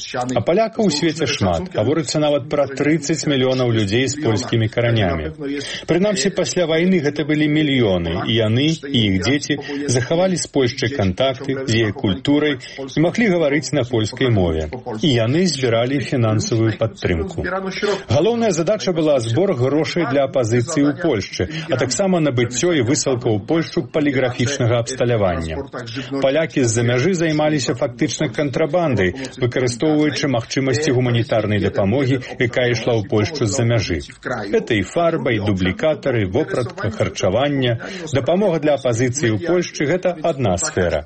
А палякаў у свеце шмат. Гаворыцца нават пра трыццаць мільёнаў людзей з польскімі каранямі. Прынамсі, пасля вайны гэта былі мільёны, і яны, і іх дзеці захавалі з Польшчай кантакты, з яе культурай і маглі гаварыць на польскай мове. І яны збіралі фінансавую падтрымку. Галоўная задача была збор грошай для апазіцыі ў Польшчы, а таксама набыццё і высылка ў Польшчу паліграфічнага абсталявання. Палякі з-за мяжы займаліся фактычна кантрабандай, выкарыстоўваючы магчымасці гуманітарнай дапамогі, якая ішла ў Польшчу з-за мяжы. Гэта і фарба, і дублікатары, вопратка, харчаванне. Дапамога для апазіцыі ў Польшчы – гэта адна сфера.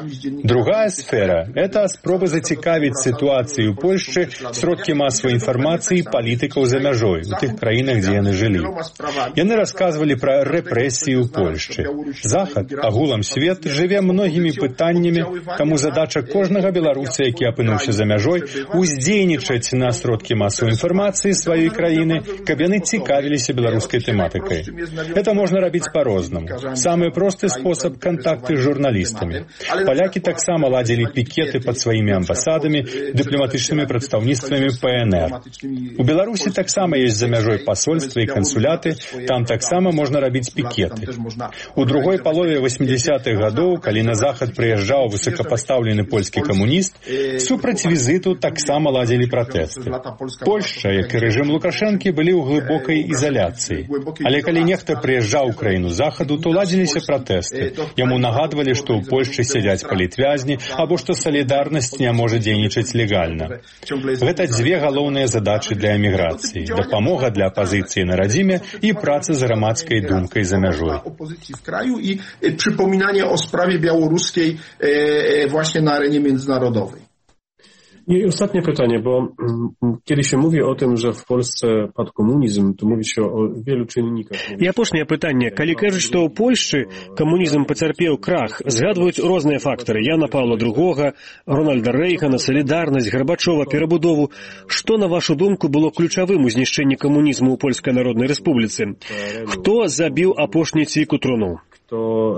Другая сфера – гэта спробы зацікавіць сітуацыю ў Польшчы сродкі масавай інфармацыі палітыкаў за мяжой у тых краінах, дзе яны жылі. Яны расказвалі пра рэпрэсіі ў Польшчы. Захад, агулам свет, жыве многімі пытаннямі, таму задача кожнага беларуса, які апынуўся за мяжой, уздзейнічаць на сродкі масавай інфармацыі сваёй краіны, каб яны цікавіліся беларускай тэматыкай. Это можна рабіць па-рознаму. Самы просты спосаб — кантакты з журналістамі. Палякі таксама ладзілі пікеты пад сваімі амбасадамі, дыпламатычнымі прадстаўніцтвамі Пэ Эн Эр. У Беларусі таксама ёсць за мяжой пасольства і кансуляты, там таксама можна рабіць пікеты. У другой палове восьмідзясятых гадоў, калі на захад прыязджаў высокапастаўлены польскі камуніст, супраць візіту таксама ладзілі пратэсты. Польшча, як і рэжым Лукашэнкі, былі ў глыбокай ізаляцыі. Але калі нехта прыязджаў у краіну захаду, то ладзіліся пратэсты. Яму нагадвалі, што ў Польшчы сядзяць палітвязні, або што салідарнасць не можа дзейнічаць легальна. Гэта дзве галоўныя задачы для эміграцыі: дапамога для апазіцыі на радзіме і праца з грамадскай думкай за мяжой. I przypominanie o sprawie białoruskiej właśnie na arenie międzynarodowej. I ostatnie pytanie, bo kiedy się mówi o tym, że w Polsce padł komunizm, to mówi się o wielu czynnikach. I апошняе пытанне. Калі кажуць, што ў Польшчы камунізм пацярпеў крах, згадваюць розныя фактары: Яна Паўла другога, Рональда Рэйгана, салідарнасць, Гарбачова, перабудову. Што, на вашу думку, было ключавым у знішчэнні камунізму ў Польскай Народнай Рэспубліцы? Хто забіў апошні цвік у труну? Хто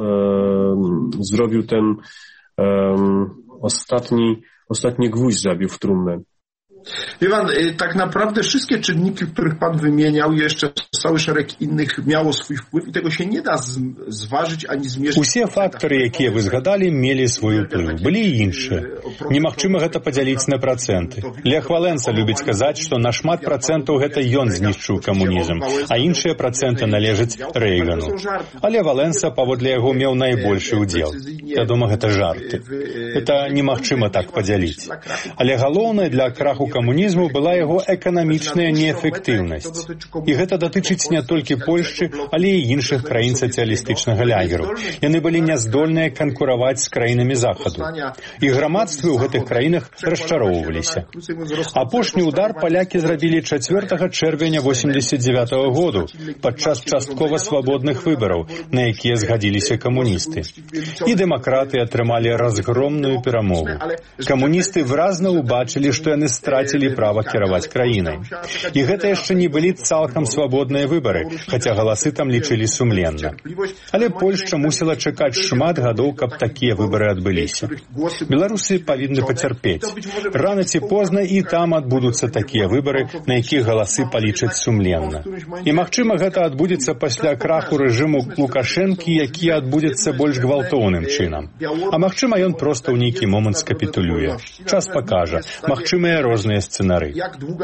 e, zrobił ten e, ostatni Ostatni gwóźdź zabił w trumnę. Wie pan, tak naprawdę wszystkie czynniki, których pan wymieniał, jeszcze cały szereg innych miało swój wpływ i tego się nie da zważyć ani zmierzyć. Усе фактары, якія вы згадалі, мелі свой уплыў. Былі і іншыя. Немагчыма гэта падзяліць на працэнты. Лех Валенса любіць казаць, што на шмат працэнтаў гэта ён знішчыў камунізм, а іншыя працэнты належаць Рэйгану. Але Валенса, паводле яго, меў найбольшы ўдзел. Вядома, гэта жарты. Гэта немагчыма так падзяліць. Але галоўнае для краху камунізму была яго эканамічная неэфектыўнасць. І гэта датычыць не толькі Польшчы, але і іншых краін сацыялістычнага лагеру. Яны былі няздольныя канкураваць з краінамі захаду. І грамадствы ў гэтых краінах расчароўваліся. Апошні ўдар палякі зрабілі чацвёртага чэрвеня восемьдесят девятого году падчас часткова свабодных выбараў, на якія згадзіліся камуністы. І дэмакраты атрымалі разгромную перамогу. Камуністы выразна ўбачылі, што яны страцілі права кіраваць краінай. І гэта яшчэ не былі цалкам свабодныя выбары, хаця галасы там лічылі сумленна. Але Польшча мусіла чакаць шмат гадоў, каб такія выбары адбыліся. Беларусы павінны пацярпець. Рана ці позна і там адбудуцца такія выбары, на якіх галасы палічаць сумленна. І, магчыма, гэта адбудзецца пасля краху рэжыму Лукашэнкі, які адбудзецца больш гвалтоўным чынам. А магчыма, ён проста ў нейкі момант скапітулюе. Час пакажа. Магчымыя розныя розныя сцэнары.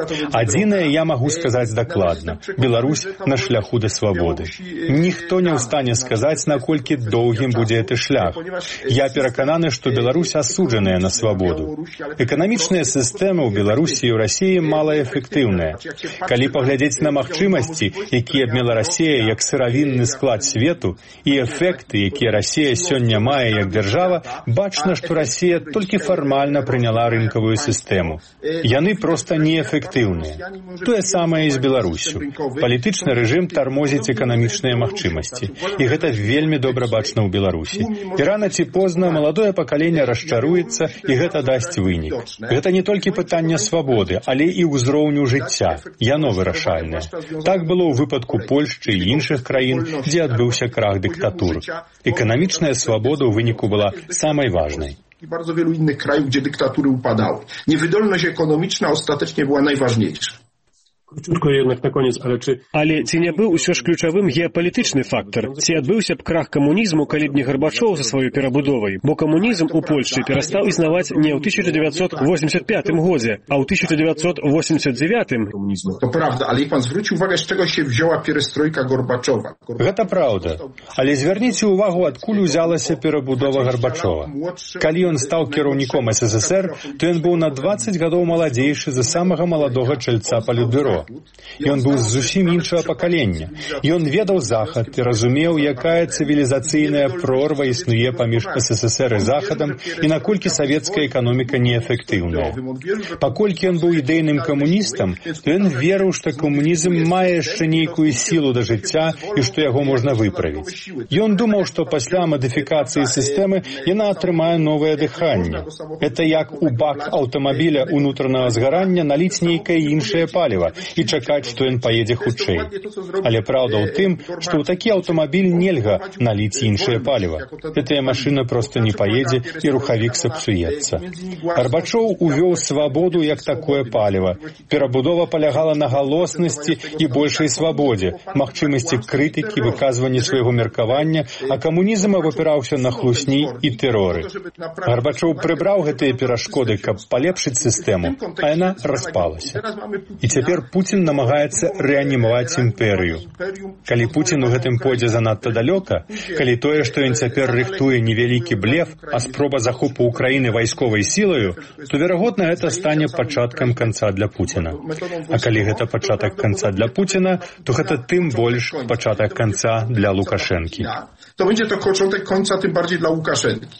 Адзінае я магу сказаць дакладна. Беларусь на шляху да свабоды. Ніхто не ў стане сказаць, наколькі доўгім будзе гэты шлях. Я перакананы, што Беларусь асуджаная на свабоду. Эканамічная сістэма ў Беларусі і ў Расіі малаэфектыўная. Калі паглядзець на магчымасці, якія б мела Расія як сыравінны склад свету, і эфекты, якія Расія сёння мае як дзяржава, бачна, што Расія толькі фармальна прыняла рынкавую сістэму. Яны проста неэфектыўныя. Тое самае і з Беларусю. Палітычны рэжым тармозіць эканамічныя магчымасці. І гэта вельмі добра бачна ў Беларусі. І рана ці позна маладое пакаленне расчаруецца, і гэта дасць вынік. Гэта не толькі пытанне свабоды, але і ўзроўню жыцця. Яно вырашальнае. Так было ў выпадку Польшчы і іншых краін, дзе адбыўся крах дыктатур. Эканамічная свабода ў выніку была самай важнай. I bardzo wielu innych krajów, gdzie dyktatury upadały. Niewydolność ekonomiczna ostatecznie była najważniejsza. Króciutko jednak na koniec, ale czy... Але ці не быў усё ж ключавым геапалітычны фактар? Ці адбыўся б крах камунізму, калі б не Гарбачоў за сваёй перабудовай? Бо камунізм у Польшчы перастаў існаваць не ў тысяча девятьсот восемьдесят пятым годзе, а ў тысяча девятьсот восемьдесят девятым. To prawda, ale i pan zwrócił uwagę, z czego się wzięła pierestrojka Gorbaczowa. Гэта праўда. Але звярніце ўвагу, адкуль узялася перабудова Гарбачова. Калі ён стаў кіраўніком эс эс эс эр, то ён быў на дваццаць гадоў маладзейшы за самага маладога чальца палітбюро. Ён быў з зусім іншага пакалення. Ён ведаў Захад і разумеў, якая цывілізацыйная прорва існуе паміж эс эс эс эр і Захадам і наколькі савецкая эканоміка неэфектыўная. Паколькі ён быў ідэйным камуністам, то ён верыў, што камунізм мае яшчэ нейкую сілу да жыцця і што яго можна выправіць. Ён думаў, што пасля мадыфікацыі сістэмы яна атрымае новае дыханне. Это як у бак аўтамабіля унутранага згарання наліць нейкае іншае паліва і чакаць, што ён паедзе хутчэй. Але праўда ў тым, што ў такі аўтамабіль нельга наліць іншае паліва. Гэтая машына проста не паедзе і рухавік сапсуецца. Гарбачоў увёў свабоду як такое паліва. Перабудова палягала на галоснасці і большай свабодзе, магчымасці крытыкі, выказвання свайго меркавання, а камунізм абапіраўся на хлусні і тэроры. Гарбачоў прыбраў гэтыя перашкоды, каб палепшыць сістэму, а яна распалася. І цяпер Пуцін намагаецца рэанімаваць імперыю. Калі Пуцін у гэтым пойдзе занадта далёка, калі тое, што ён цяпер рыхтуе невялікі блеф, а спроба захопу Украіны вайсковай сілаю, то, верагодна, гэта стане пачаткам канца для Пуціна. А калі гэта пачатак канца для Пуціна, то гэта тым больш пачатак канца для Лукашэнкі. To będzie to początek końca, tym bardziej dla Łukaszenki.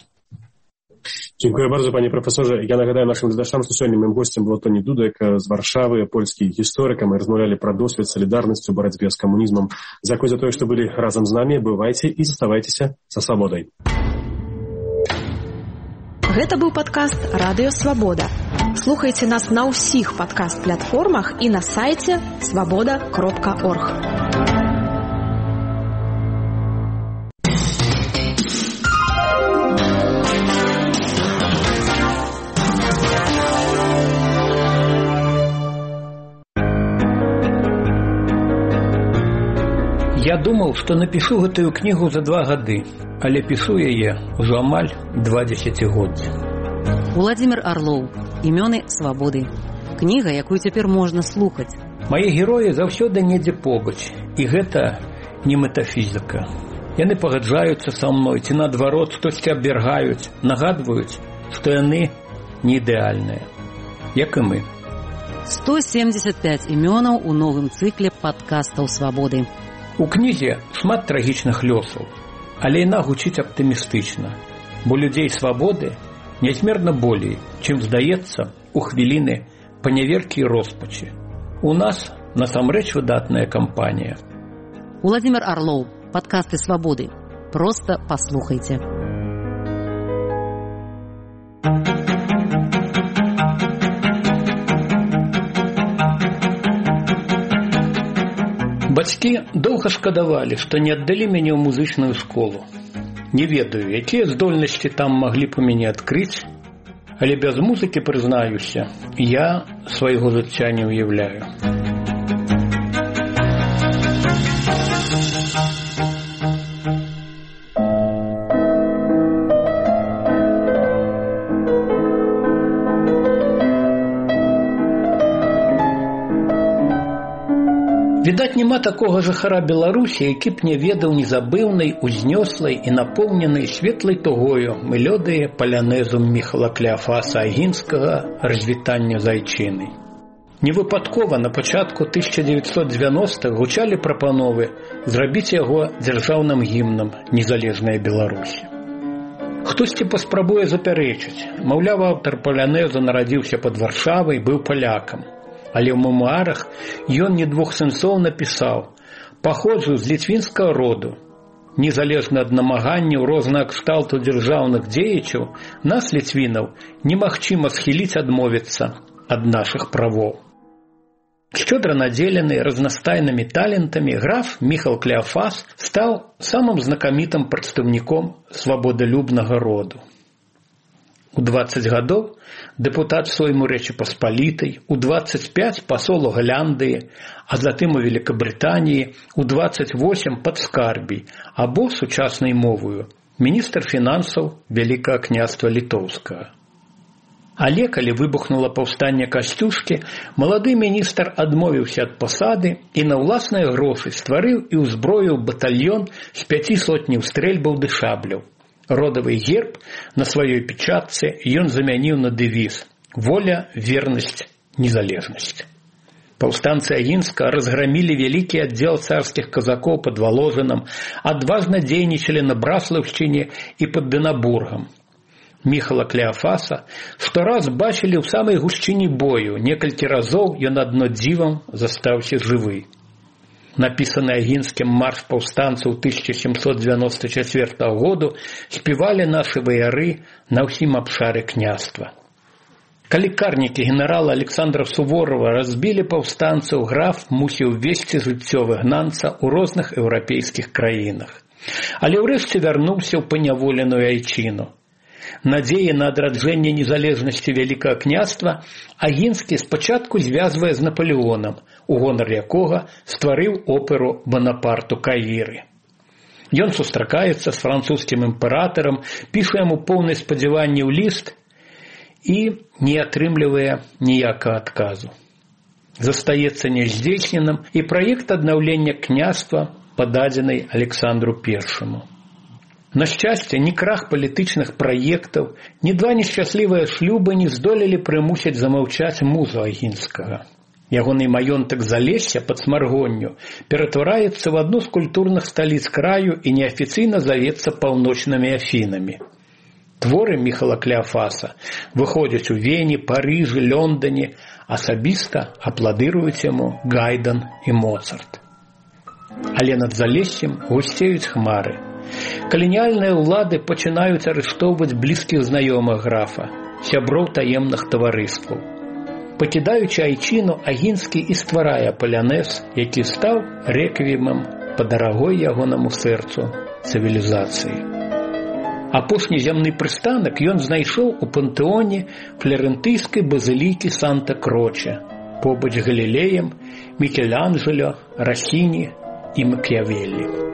Dziękuję bardzo, panie profesorze. Ja nagадаю нашим глядачам, што сёння моим гостем был Тоні Дудек з Варшавы, польскі гісторык. Мы размаўлялі пра досвед салідарнасці ў барацьбе з камунізмам. Дзякуй за тое, што былі разам з намі. Бывайце і заставайцеся са свабодай. Гэта быў падкаст «Радыё Свабода». Слухайце нас на ўсіх падкаст-платформах і на сайце свабода кропка орг. Я думаў, што напішу гэтую кнігу за два гады, але пішу яе ўжо амаль два дзесяцігоддзя. Уладзімір Арлоў. Імёны свабоды. Кніга, якую цяпер можна слухаць. Мае героі заўсёды недзе побач, і гэта не метафізіка. Яны пагаджаюцца са мной, ці наадварот штосьці абвяргаюць, нагадваюць, што яны не ідэальныя, як і мы. сто семьдесят пять імёнаў у новым цыкле падкастаў свабоды. У кнізе шмат трагічных лёсаў, але яна гучыць аптымістычна, бо людзей свабоды нязмерна болей, чым здаецца у хвіліны паняверкі і роспачы. У нас насамрэч выдатная кампанія. Уладзімір Арлоў. Падкасты свабоды. Проста паслухайце. Бацькі доўга шкадавалі, што не аддалі мяне ў музычную школу. Не ведаю, якія здольнасці там маглі б у мяне адкрыць, але без музыкі, прызнаюся, я свайго жыцця не ўяўляю. Відаць, няма такога жыхара Беларусі, які б не ведаў незабыўнай, узнёслай і напоўненай светлай тугою мелодыі палянезу Міхала Клеафаса Агінскага «Развітання з айчынай». Невыпадкова на пачатку тысяча девятьсот девяностых гучалі прапановы зрабіць яго дзяржаўным гімнам незалежнай Беларусі. Хтосьці паспрабуе запярэчыць, маўляў, аўтар палянезу нарадзіўся пад Варшавай, быў палякам. Але ў мемуарах ён не двухсэнсоўна пісаў: «Паходжу з літвінскага роду. Незалежна ад намаганняў рознага кшталту дзяржаўных дзеячаў, нас, літвінаў, немагчыма схіліць адмовіцца ад нашых правоў». Шчодра надзелены разнастайнымі талентамі, граф Міхал Клеафас стаў самым знакамітым прадстаўніком свабодалюбнага роду. У дваццаць гадоў дэпутат Сойму Рэчы Паспалітай, у дваццаць пяць пасол у Галляндыі, а затым у Великабрытаніі, у дваццаць восем падскарбій, або сучаснай мовою міністр фінансаў Вялікага княства Літоўскага. Але калі выбухнула паўстанне Касцюшкі, малады міністр адмовіўся ад пасады і на ўласныя грошы стварыў і ўзброіў батальён з пяці сотняў стрэльбаў ды шабляў. Родавы герб на сваёй печатцы ён замяніў на дэвіз «Воля, вернасць, незалежнасць». Паўстанцы Агінска разграмілі вялікі аддзел царскіх казакоў пад Валожынам, адважна дзейнічалі на Браслаўшчыне і пад Дынабургам. Міхала Клеафаса штораз бачылі ў самай гушчыні бою, некалькі разоў ён адно дзівам застаўся жывы. Напісаны Агінскім марш паўстанцаў тысяча сямсот девяносто четвёртого году спевали наши вояры на ўсім абшары княства. Калі карнікі генерала Александра Суворова разбілі паўстанцаў, граф мусіў весці жыццё выгнанца ў розных еўрапейскіх краінах. Але ўрэшце вярнуўся ў паняволеную айчыну. Надзеі на адраджэнне незалежнасці Вялікага княства Агінскі спачатку звязвае з Напалеонам, у гонар якога стварыў оперу «Бонапарту Каіры». Ён сустракаецца з французскім імператарам, піша яму поўны спадзяванняў ліст і не атрымлівае ніякага адказу. Застаецца няздзейсненым і праект аднаўлення княства, пададзены Александру Першаму. На шчасце, ні крах палітычных праектаў, ні два нешчаслівыя шлюбы не здолелі прымусіць замаўчаць музу Агінскага. Ягоны маёнтак Залесся пад Смаргонню ператвараецца ў адну з культурных сталіц краю і неафіцыйна завецца паўночнымі Афінамі. Творы Міхала Клеафаса выходзяць у Вені, Парыжы, Лондоне, асабіста апладыруюць яму Гайдан і Моцарт. Але над Залессем гусцеюць хмары. Каланіяльныя ўлады пачынаюць арыштоўваць блізкіх знаёмых графа, сяброў таемных таварыстваў. Пакідаючы айчыну, Агінскі і стварае палянез, які стаў рэквіемам па дарагой ягонаму сэрцу цывілізацыі. Апошні зямны прыстанак ён знайшоў у пантэоне фларэнтыйскай базылікі Санта-Кроче, побач з Галілеем, Мікеланджело, Расіні і Макіявеллі.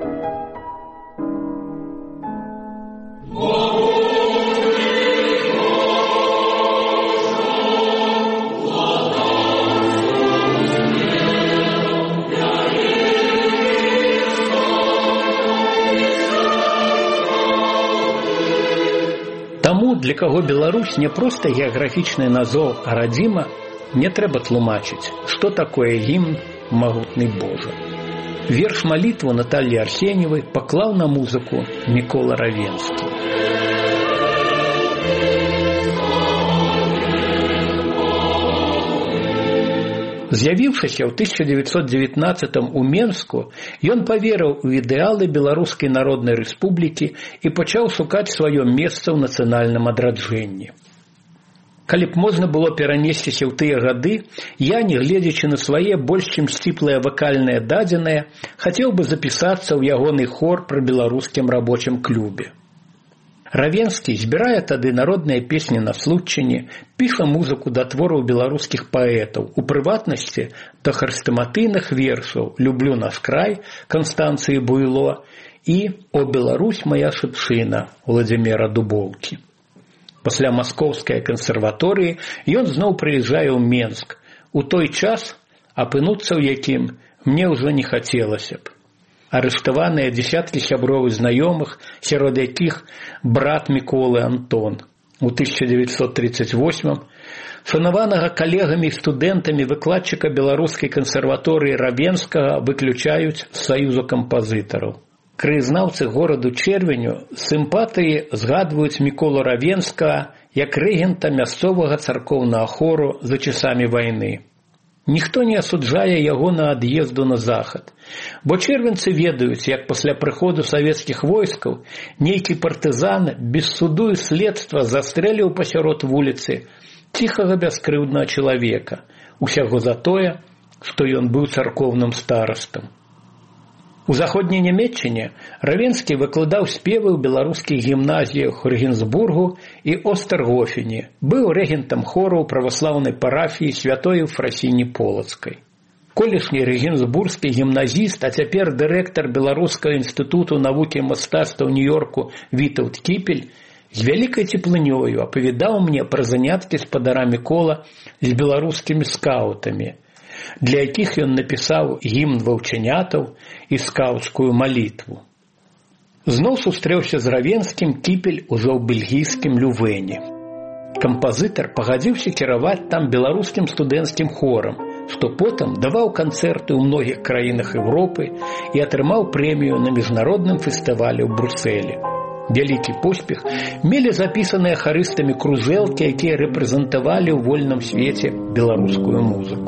Таму, для каго Беларусь не проста геаграфічны назоў, а радзіма, не трэба тлумачыць, што такое гімн «Магутны Божа». Верш малітву Натальі Арсеньевай паклаў на музыку Мікола Равенскі. З'явіўшыся ў тысяча девятьсот девятнадцатым у Менску, ён паверыў у ідэалы Беларускай Народнай Рэспублікі і пачаў шукаць сваё месца ў нацыянальным адраджэнні. Калі б можна было перанесціся ў тыя гады, я, не гледзячы на свае больш чым сціплыя вакальныя дадзеныя, хацеў бы запісацца ў ягоны хор пры беларускім рабочым клубе. Равенскі збірае тады народныя песні на случчыне, піша музыку да твораў беларускіх паэтаў, у прыватнасці да хрыстаматыйных вершаў «Люблю наш край» Канстанцыі Буйло і «О Беларусь моя шыпшына» Владзіміра Дубоўкі. Пасля Маскоўскай кансерваторыі ён зноў прыязджае ў Менск, у той час апынуцца ў якім мне ўжо не хацелася б. Арыштаваныя дзесяткі сяброў і знаёмых, сярод якіх брат Міколы Антон. У тысяча девятьсот тридцать восьмым шанаванага калегамі і студэнтамі выкладчыка беларускай кансерваторыі Равенскага выключаюць з саюзу кампазітараў. Краязнаўцы гораду Чэрвеню з сімпатыі згадваюць Міколу Равенскага як рэгента мясцовага царкоўнага хору за часамі вайны. Ніхто не асуджае яго на ад'езду на захад, бо чэрвенцы ведаюць, як пасля прыходу савецкіх войскаў нейкі партызан без суду і следства застрэліў пасярод вуліцы ціхага бяскрыўднага чалавека, усяго за тое, што ён быў царкоўным старастам. У заходняй Нямецчыне Равенскі выкладаў спевы ў беларускіх гімназіях Рэгенсбургу і Остергофене, быў рэгентам хору праваслаўнай парафіі святой Ефрасіні Полацкай. Колішні рэгенсбургскі гімназіст, а цяпер дырэктар Беларускага інстытуту навукі і мастацтва ў Нью-Йорку Вітаўт Кіпель з вялікай цеплынёю апавядаў мне пра заняткі спадара Мікола з беларускімі скаутамі, для якіх ён напісаў гімн ваўчанятаў і скаўцкую малітву. Зноў сустрэўся з Равенскім Кіпель ужо ў бельгійскім Лювэне. Кампазітар пагадзіўся кіраваць там беларускім студэнцкім хорам, што потым даваў канцэрты ў многіх краінах Еўропы і атрымаў прэмію на міжнародным фестывалі ў Брусэлі. Вялікі поспех мелі запісаныя харыстамі кружэлкі, якія рэпрэзентавалі ў вольным свеце беларускую музыку.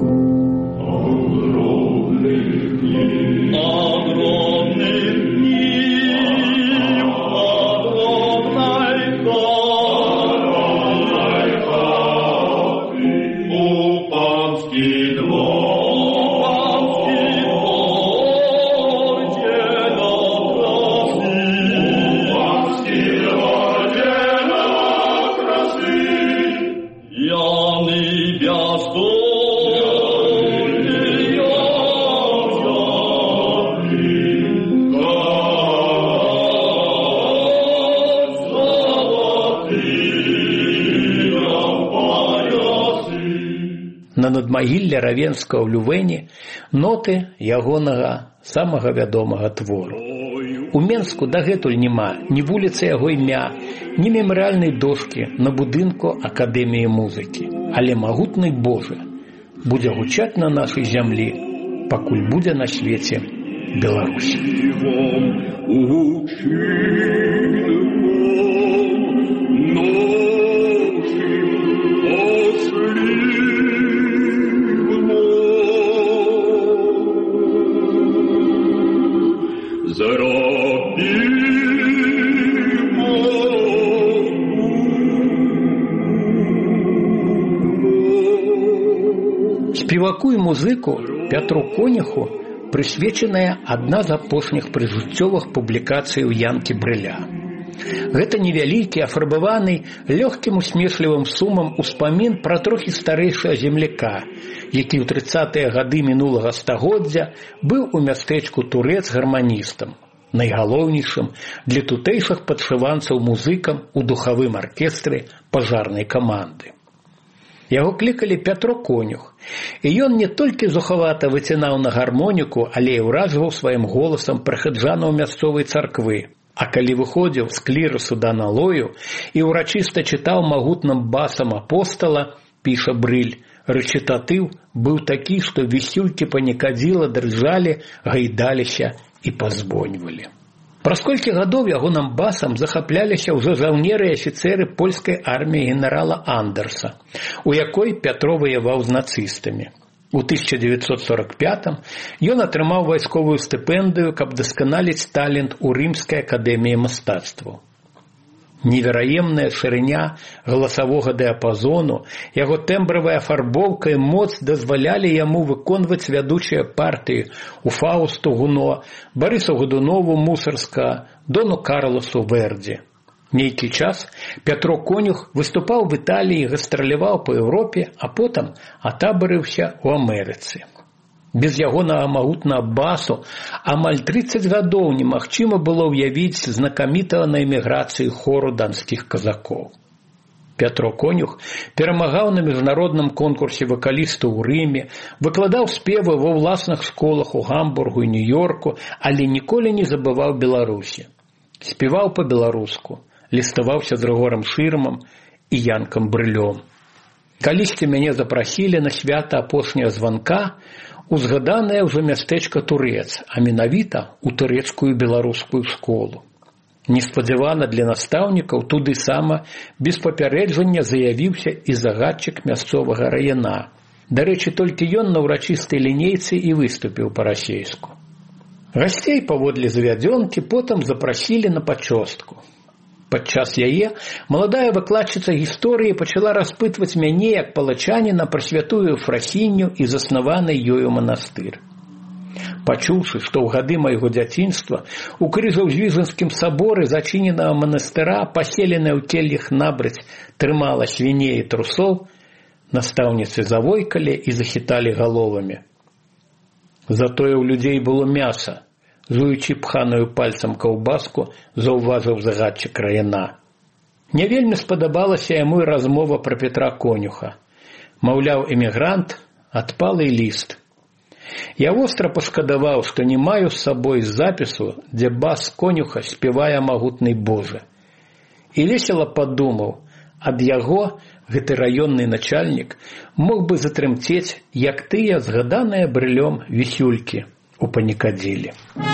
На надмагілле Равенскага ў Лювэне ноты ягонага самага вядомага твору. У Менску дагэтуль няма ні вуліцы яго імя, ні мемарыяльнай дошкі на будынку Акадэміі музыкі. Але магутны Божа будзе гучаць на нашай зямлі, пакуль будзе на свеце Беларусь. Спеваку і музыку Пятру Конюху прысвечаная адна з апошніх прыжыццёвых публікацый у Янкі Брыля. Гэта невялікі, афарбаваны лёгкім усмешлівым сумам успамін пра трохі старэйшага земляка, які ў трыццатыя гады мінулага стагоддзя быў у мястэчку Турэц гарманістам, найгалоўнейшым для тутэйшых падшыванцаў музыкам у духавым аркестры пажарнай каманды. Яго клікалі Пятро Конюх, і ён не толькі зухавата выцінаў на гармоніку, але і ўражваў сваім голасам прыхаджанаў мясцовай царквы. А калі выходзіў з клірасу да налою і ўрачыста чытаў магутным басам апостала, піша Брыль, рэчытатыў быў такі, што вісюлькі панікадзіла дрыжалі, гайдаліся і пазвоньвалі. Праз колькі гадоў ягоным басам захапляліся ўжо жаўнеры і афіцэры польскай арміі генерала Андерса, у якой Пятро ваяваў з нацыстамі. У тысяча девятьсот сорок пятым ён атрымаў вайсковую стыпендыю, каб дасканаліць талент у Рымскай акадэміі мастацтваў. Невераемная шырыня галасавога дыяпазону, яго тэмбравая афарбоўка і моц дазвалялі яму выконваць вядучыя партыі у Фаусту Гуно, Барысу Годунову Мусарска, Дону Карлосу Верді. Нейкі час Пятро Конюх выступаў в Італіі, гастраляваў па Еўропе, а потым атабарыўся ў Амерыцы. Без ягонага магутнага басу амаль трыццаць гадоў немагчыма было ўявіць знакамітага на эміграцыі хору данскіх казакоў. Пятро Конюх перамагаў на міжнародным конкурсе вакалістаў у Рыме, выкладаў спевы ва ўласных школах у Гамбургу і Нью-Йорку, але ніколі не забываў Беларусі. Спеваў па-беларуску, ліставаўся з Рыгорам Шырмам і Янкам Брылём. Калісьці мяне запрасілі на свята апошняга званка у згаданае ўжо мястэчка Турэц, а менавіта ў турэцкую беларускую школу. Неспадзявана для настаўнікаў туды сама без папярэджання заявіўся і загадчык мясцовага раяна. Дарэчы, толькі ён на ўрачыстай лінейцы і выступіў па-расейску. Гасцей паводле завядзёнкі потым запрасілі на пачостку. Падчас яе маладая выкладчыца гісторыі пачала распытваць мяне як палачаніна пра святую Ефрасінню і заснаваны ёю манастыр. Пачуўшы, што ў гады майго дзяцінства у Крыжаўзвізанскім саборы зачыненага манастыра, паселеная ў келлях набраць, трымала свіней і трусоў, настаўніцы завойкалі і захіталі галовамі. Затое ў людзей было мяса, жуючы пханую пальцам каўбаску, заўважыў загадчык раяна. Не вельмі спадабалася яму і размова пра Петра Конюха. Маўляў, эмігрант, адпалы ліст. Я востра пашкадаваў, што не маю з сабой запісу, дзе бас Конюха спявае магутны Божа. І весела падумаў, ад яго гэты раённы начальнік мог бы затрымцець, як тыя згаданыя Брылём вісюлькі у панікадзілі.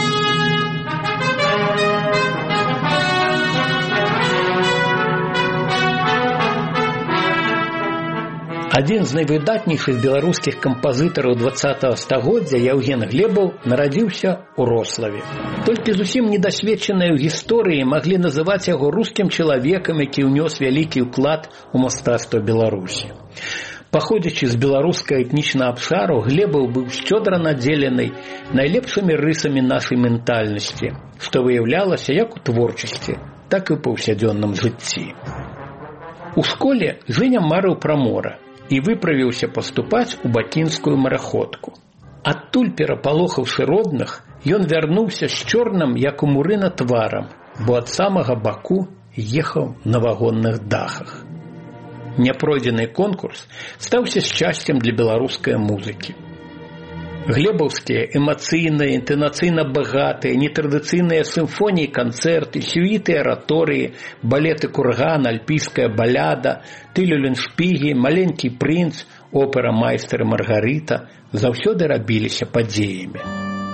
Адзін з найвыдатнейшых беларускіх кампазітараў дваццатага стагоддзя Яўген Глебаў нарадзіўся ў Рославе. Толькі зусім недасведчаныя ў гісторыі маглі называць яго рускім чалавекам, які ўнёс вялікі ўклад у мастацтва Беларусі. Паходзячы з беларускага этнічнага абшару, Глебаў быў шчодра надзелены найлепшымі рысамі нашай ментальнасці, што выяўлялася як у творчасці, так і ў паўсядзённым жыцці. У школе Жэня марыў пра мора і выправіўся паступаць у бакінскую мараходку. Адтуль, перапалохаўшы родных, ён вярнуўся з чорным, як у мурына, тварам, бо ад самага Баку ехаў на вагонных дахах. Няпройдзены конкурс стаўся шчасцем для беларускай музыкі. Глебаўскія эмацыйныя, інтанацыйна багатыя, нетрадыцыйныя сімфоніі, канцэрты, сюіты, араторыі, балеты «Курган», «Альпійская баляда», «Ты Люленшпігі», «Маленькі прынц», опера «Майстар і Маргарыта» заўсёды рабіліся падзеямі.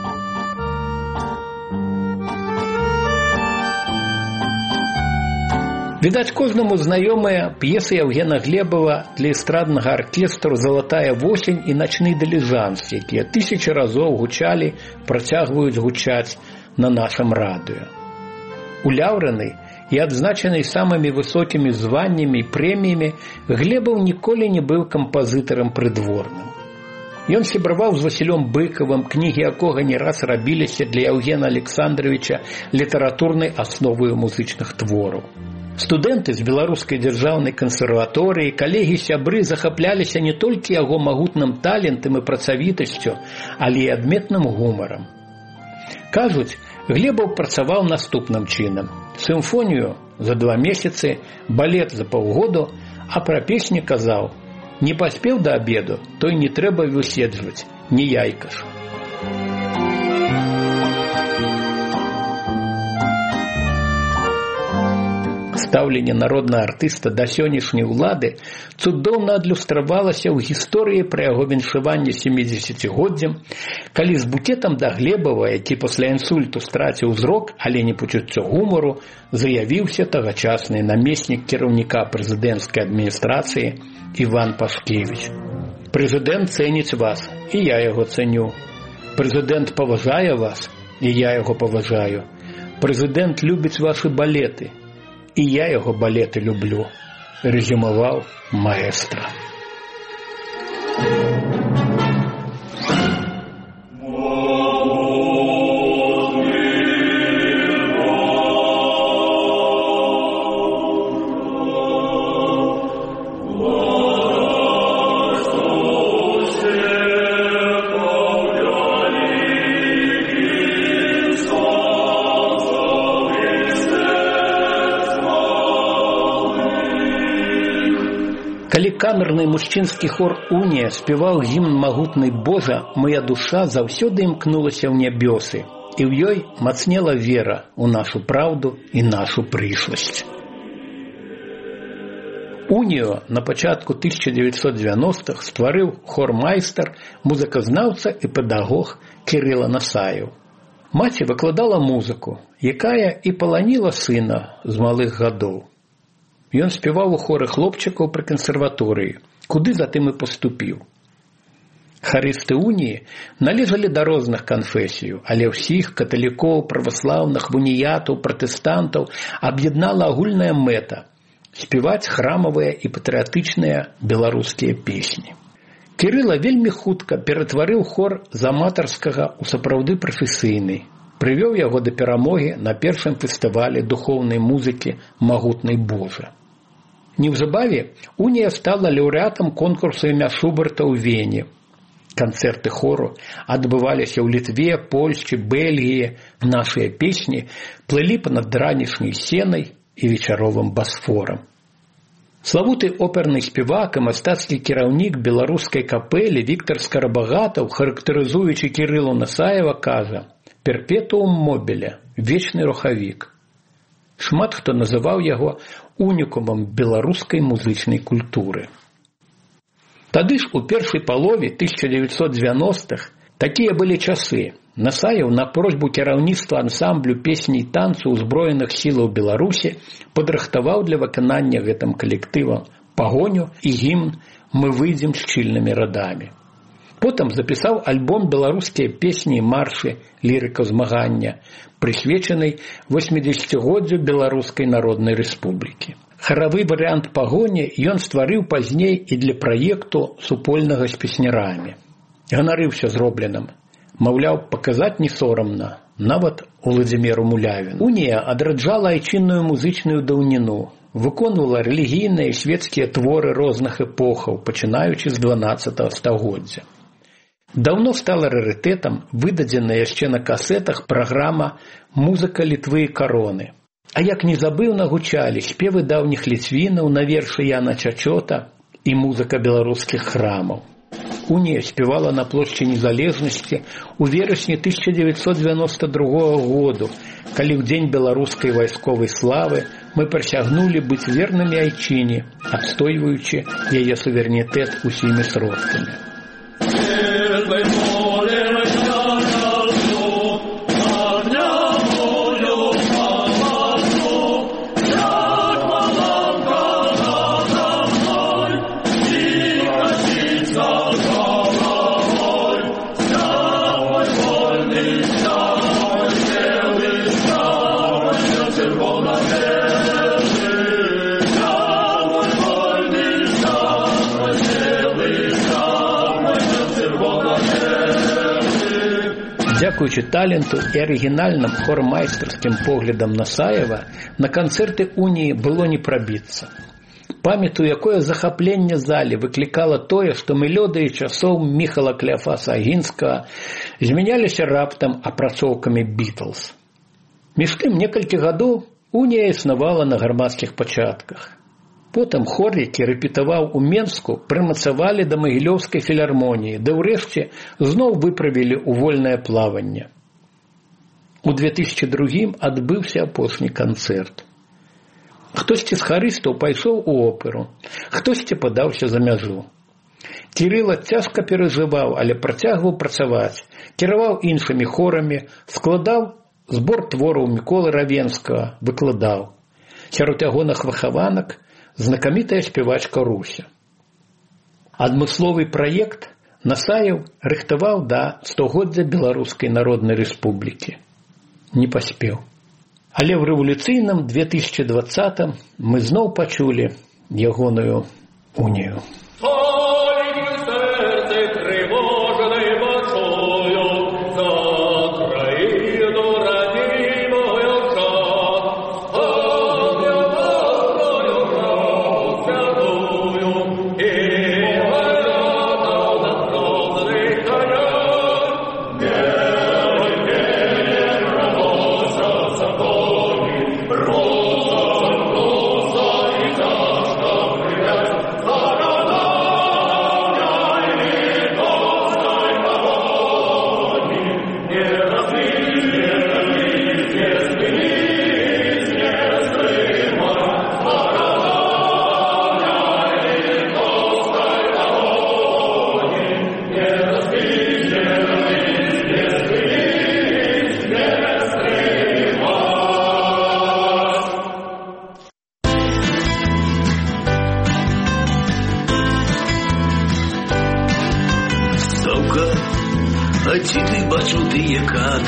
Відаць, кожнаму знаёмыя п'есы Яўгена Глебава для эстраднага аркестру «Залатая восень» і «Начны дыліжанс», якія тысячы разоў гучалі, працягваюць гучаць на нашым радыё. Уляўраны і адзначаны самымі высокімі званнямі і прэміямі, Глебаў ніколі не быў кампазітарам прыдворным. Ён сябраваў з Васілём Быкавым, кнігі якога не раз рабіліся для Яўгена Александровича літаратурнай асноваю музычных твораў. Студэнты з Беларускай дзяржаўнай кансерваторыі, калегі-сябры захапляліся не толькі яго магутным талентам і працавітасцю, але і адметным гумарам. Кажуць, Глебаў працаваў наступным чынам. Сімфонію за два месяцы, балет за паўгоду, а пра песні казаў: «Не паспеў да абеду, той не трэба выседжваць, не яйка ж». Стаўленне народнага артыста да сённяшняй улады цудоўна адлюстравалася ў гісторыі пра яго віншаванне сямідзесяцігоддзям, калі з букетам да Глебава, які пасля інсульту страціў зрок, але не пачуццё гумару, заявіўся тагачасны намеснік кіраўніка прэзідэнцкай адміністрацыі Іван Пашкевіч. «Прэзідэнт цэніць вас, і я яго цэню. Прэзідэнт паважае вас, і я яго паважаю. Прэзідэнт любіць вашы балеты, і я яго балеты люблю», – рэзюмаваў маэстра. камерны мужчынскі хор «Унія» спеваў гімн магутнай Божа, моя душа заўсёды імкнулася ў нябёсы, і ў ёй мацнела вера ў нашу праўду і нашу прышласць. «Унію» на пачатку тысяча девятьсот девяностых стварыў хормайстар, музыказнаўца і педагог Кірыла Насаеў. Маці выкладала музыку, якая і паланіла сына з малых гадоў. Ён спяваў у хоры хлопчыкаў пры кансерваторыі, куды затым і паступіў. Харысты «Уніі» належалі да розных канфесій, але ўсіх каталікоў, праваслаўных, уніятаў, пратэстантаў аб'яднала агульная мэта – спяваць храмавыя і патрыятычныя беларускія песні. Кірыла вельмі хутка ператварыў хор з аматарскага ў сапраўды прафесійны, прывёў яго да перамогі на першым фестывалі духоўнай музыкі «Магутнай Божа». Неўзабаве «Унія» стала лаўрэатам конкурсу імя Шуберта ў Вене. Канцэрты хору адбываліся ў Літве, Польшчы, Бельгіі. Нашыя песні плылі па-над ранішняй сенай і вечаровым Басфорам. Славуты оперны спевак і мастацкі кіраўнік беларускай капэлі Віктар Скарабагатаў, характарызуючы Кірылу Насаева, кажа: «Перпетуум мобіле, вечны рухавік». Шмат хто называў яго унікумам беларускай музычнай культуры. Тады ж у першай палове тысяча девятьсот девяностых такія былі часы. Насаеў на просьбу кіраўніцтва ансамблю песні і танцу ўзброеных сілаў Беларусі падрыхтаваў для выканання гэтым калектывам пагоню і гімн «Мы выйдзем шчыльнымі радамі». Потым запісаў альбом «Беларускія песні і маршы. Лірыка змагання», прысвечанай восьмідзесяцігоддзю Беларускай Народнай Рэспублікі. Харавы варыянт пагоні ён стварыў пазней і для праекту супольнага з песнярамі. Ганарыўся зробленым. Маўляў, паказаць не сорамна, нават Уладзіміру Мулявіну. «Унія» адраджала айчынную музычную даўніну, выконвала рэлігійныя і свецкія творы розных эпохаў, пачынаючы з дванаццатага стагоддзя. Даўно стала рарытэтам выдадзеная яшчэ на касетах праграма «Музыка Літвы і кароны». А як незабыўна гучалі спевы даўніх ліцвінаў на вершы Яна Чачота і музыка беларускіх храмаў. «Унія» спевала на плошчы Незалежнасці ў верасні тысяча девятьсот девяносто другого году, калі ў дзень беларускай вайсковай славы мы прысягнулі быць вернымі айчыне, адстойваючы яе суверэнітэт усімі сродкамі. Дзякуючы таленту і арыгінальным хормайстарскім поглядам Насаева на канцэрты «Уніі» было не прабіцца. Памятаю, якое захапленне залі выклікала тое, што мелодыі часоў Міхала Кляфаса Агінскага змяняліся раптам апрацоўкамі «Бітлз». Між тым, некалькі гадоў «Унія» існавала на грамадскіх пачатках. Потым хор, які рэпетаваў у Менску, прымацавалі да Магілёўскай філармоніі, да ўрэшце зноў выправілі ў вольнае плаванне. У две тысячи другім адбыўся апошні канцэрт. Хтосьці з харыстаў пайшоў у оперу, хтосьці падаўся за мяжу. Кірыла цяжка перажываў, але працягваў працаваць, кіраваў іншымі хорамі, складаў збор твораў Міколы Равенскага, выкладаў. Сярод ягоных выхаванак знакамітая спявачка Руся. Адмысловы праект Насаеў рыхтаваў да стагоддзя Беларускай Народнай Рэспублікі. Не паспеў. Але ў рэвалюцыйным две тысячи двадцатым мы зноў пачулі ягоную «Унію». Rosa, rosa i daszka,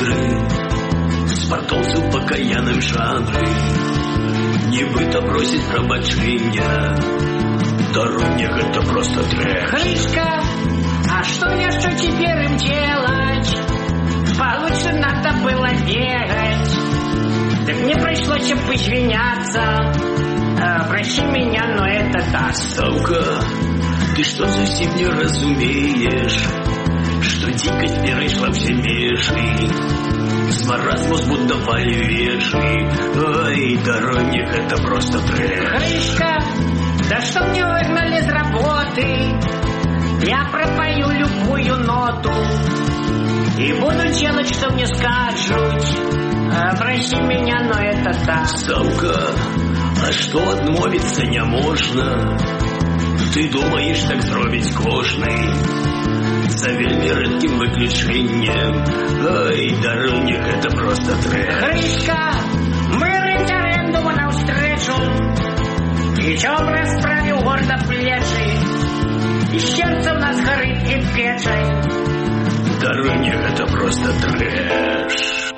кадры спартоўцы ў пакаяным жанры, нібыта просіць прабачэння. Даруйне, гэта просто трэш. Крышка, а что еще теперь им делать? Получше надо было бегать. Так мне пришлось бы извиняться. А, прости меня, но это так. Савка, ты что совсем не разумеешь, что дикость перешла все межи, с маразму сбудовали веши. Ой, дороги, это просто трэш. Крышка, да что мне выгнали с работы? Я пропою любую ноту и буду делать, что мне скажут. А, прости меня, но это так. Савка, а что отмовиться не можно? Ты думаешь, так зробить кожный, за вельми редким выключением. Ой, дорогник, это просто трэш. Крышка, мы референдуму навстречу, и чем расправил гордо плечи, и сердце у нас горит кипячей. Дорогник, это просто трэш.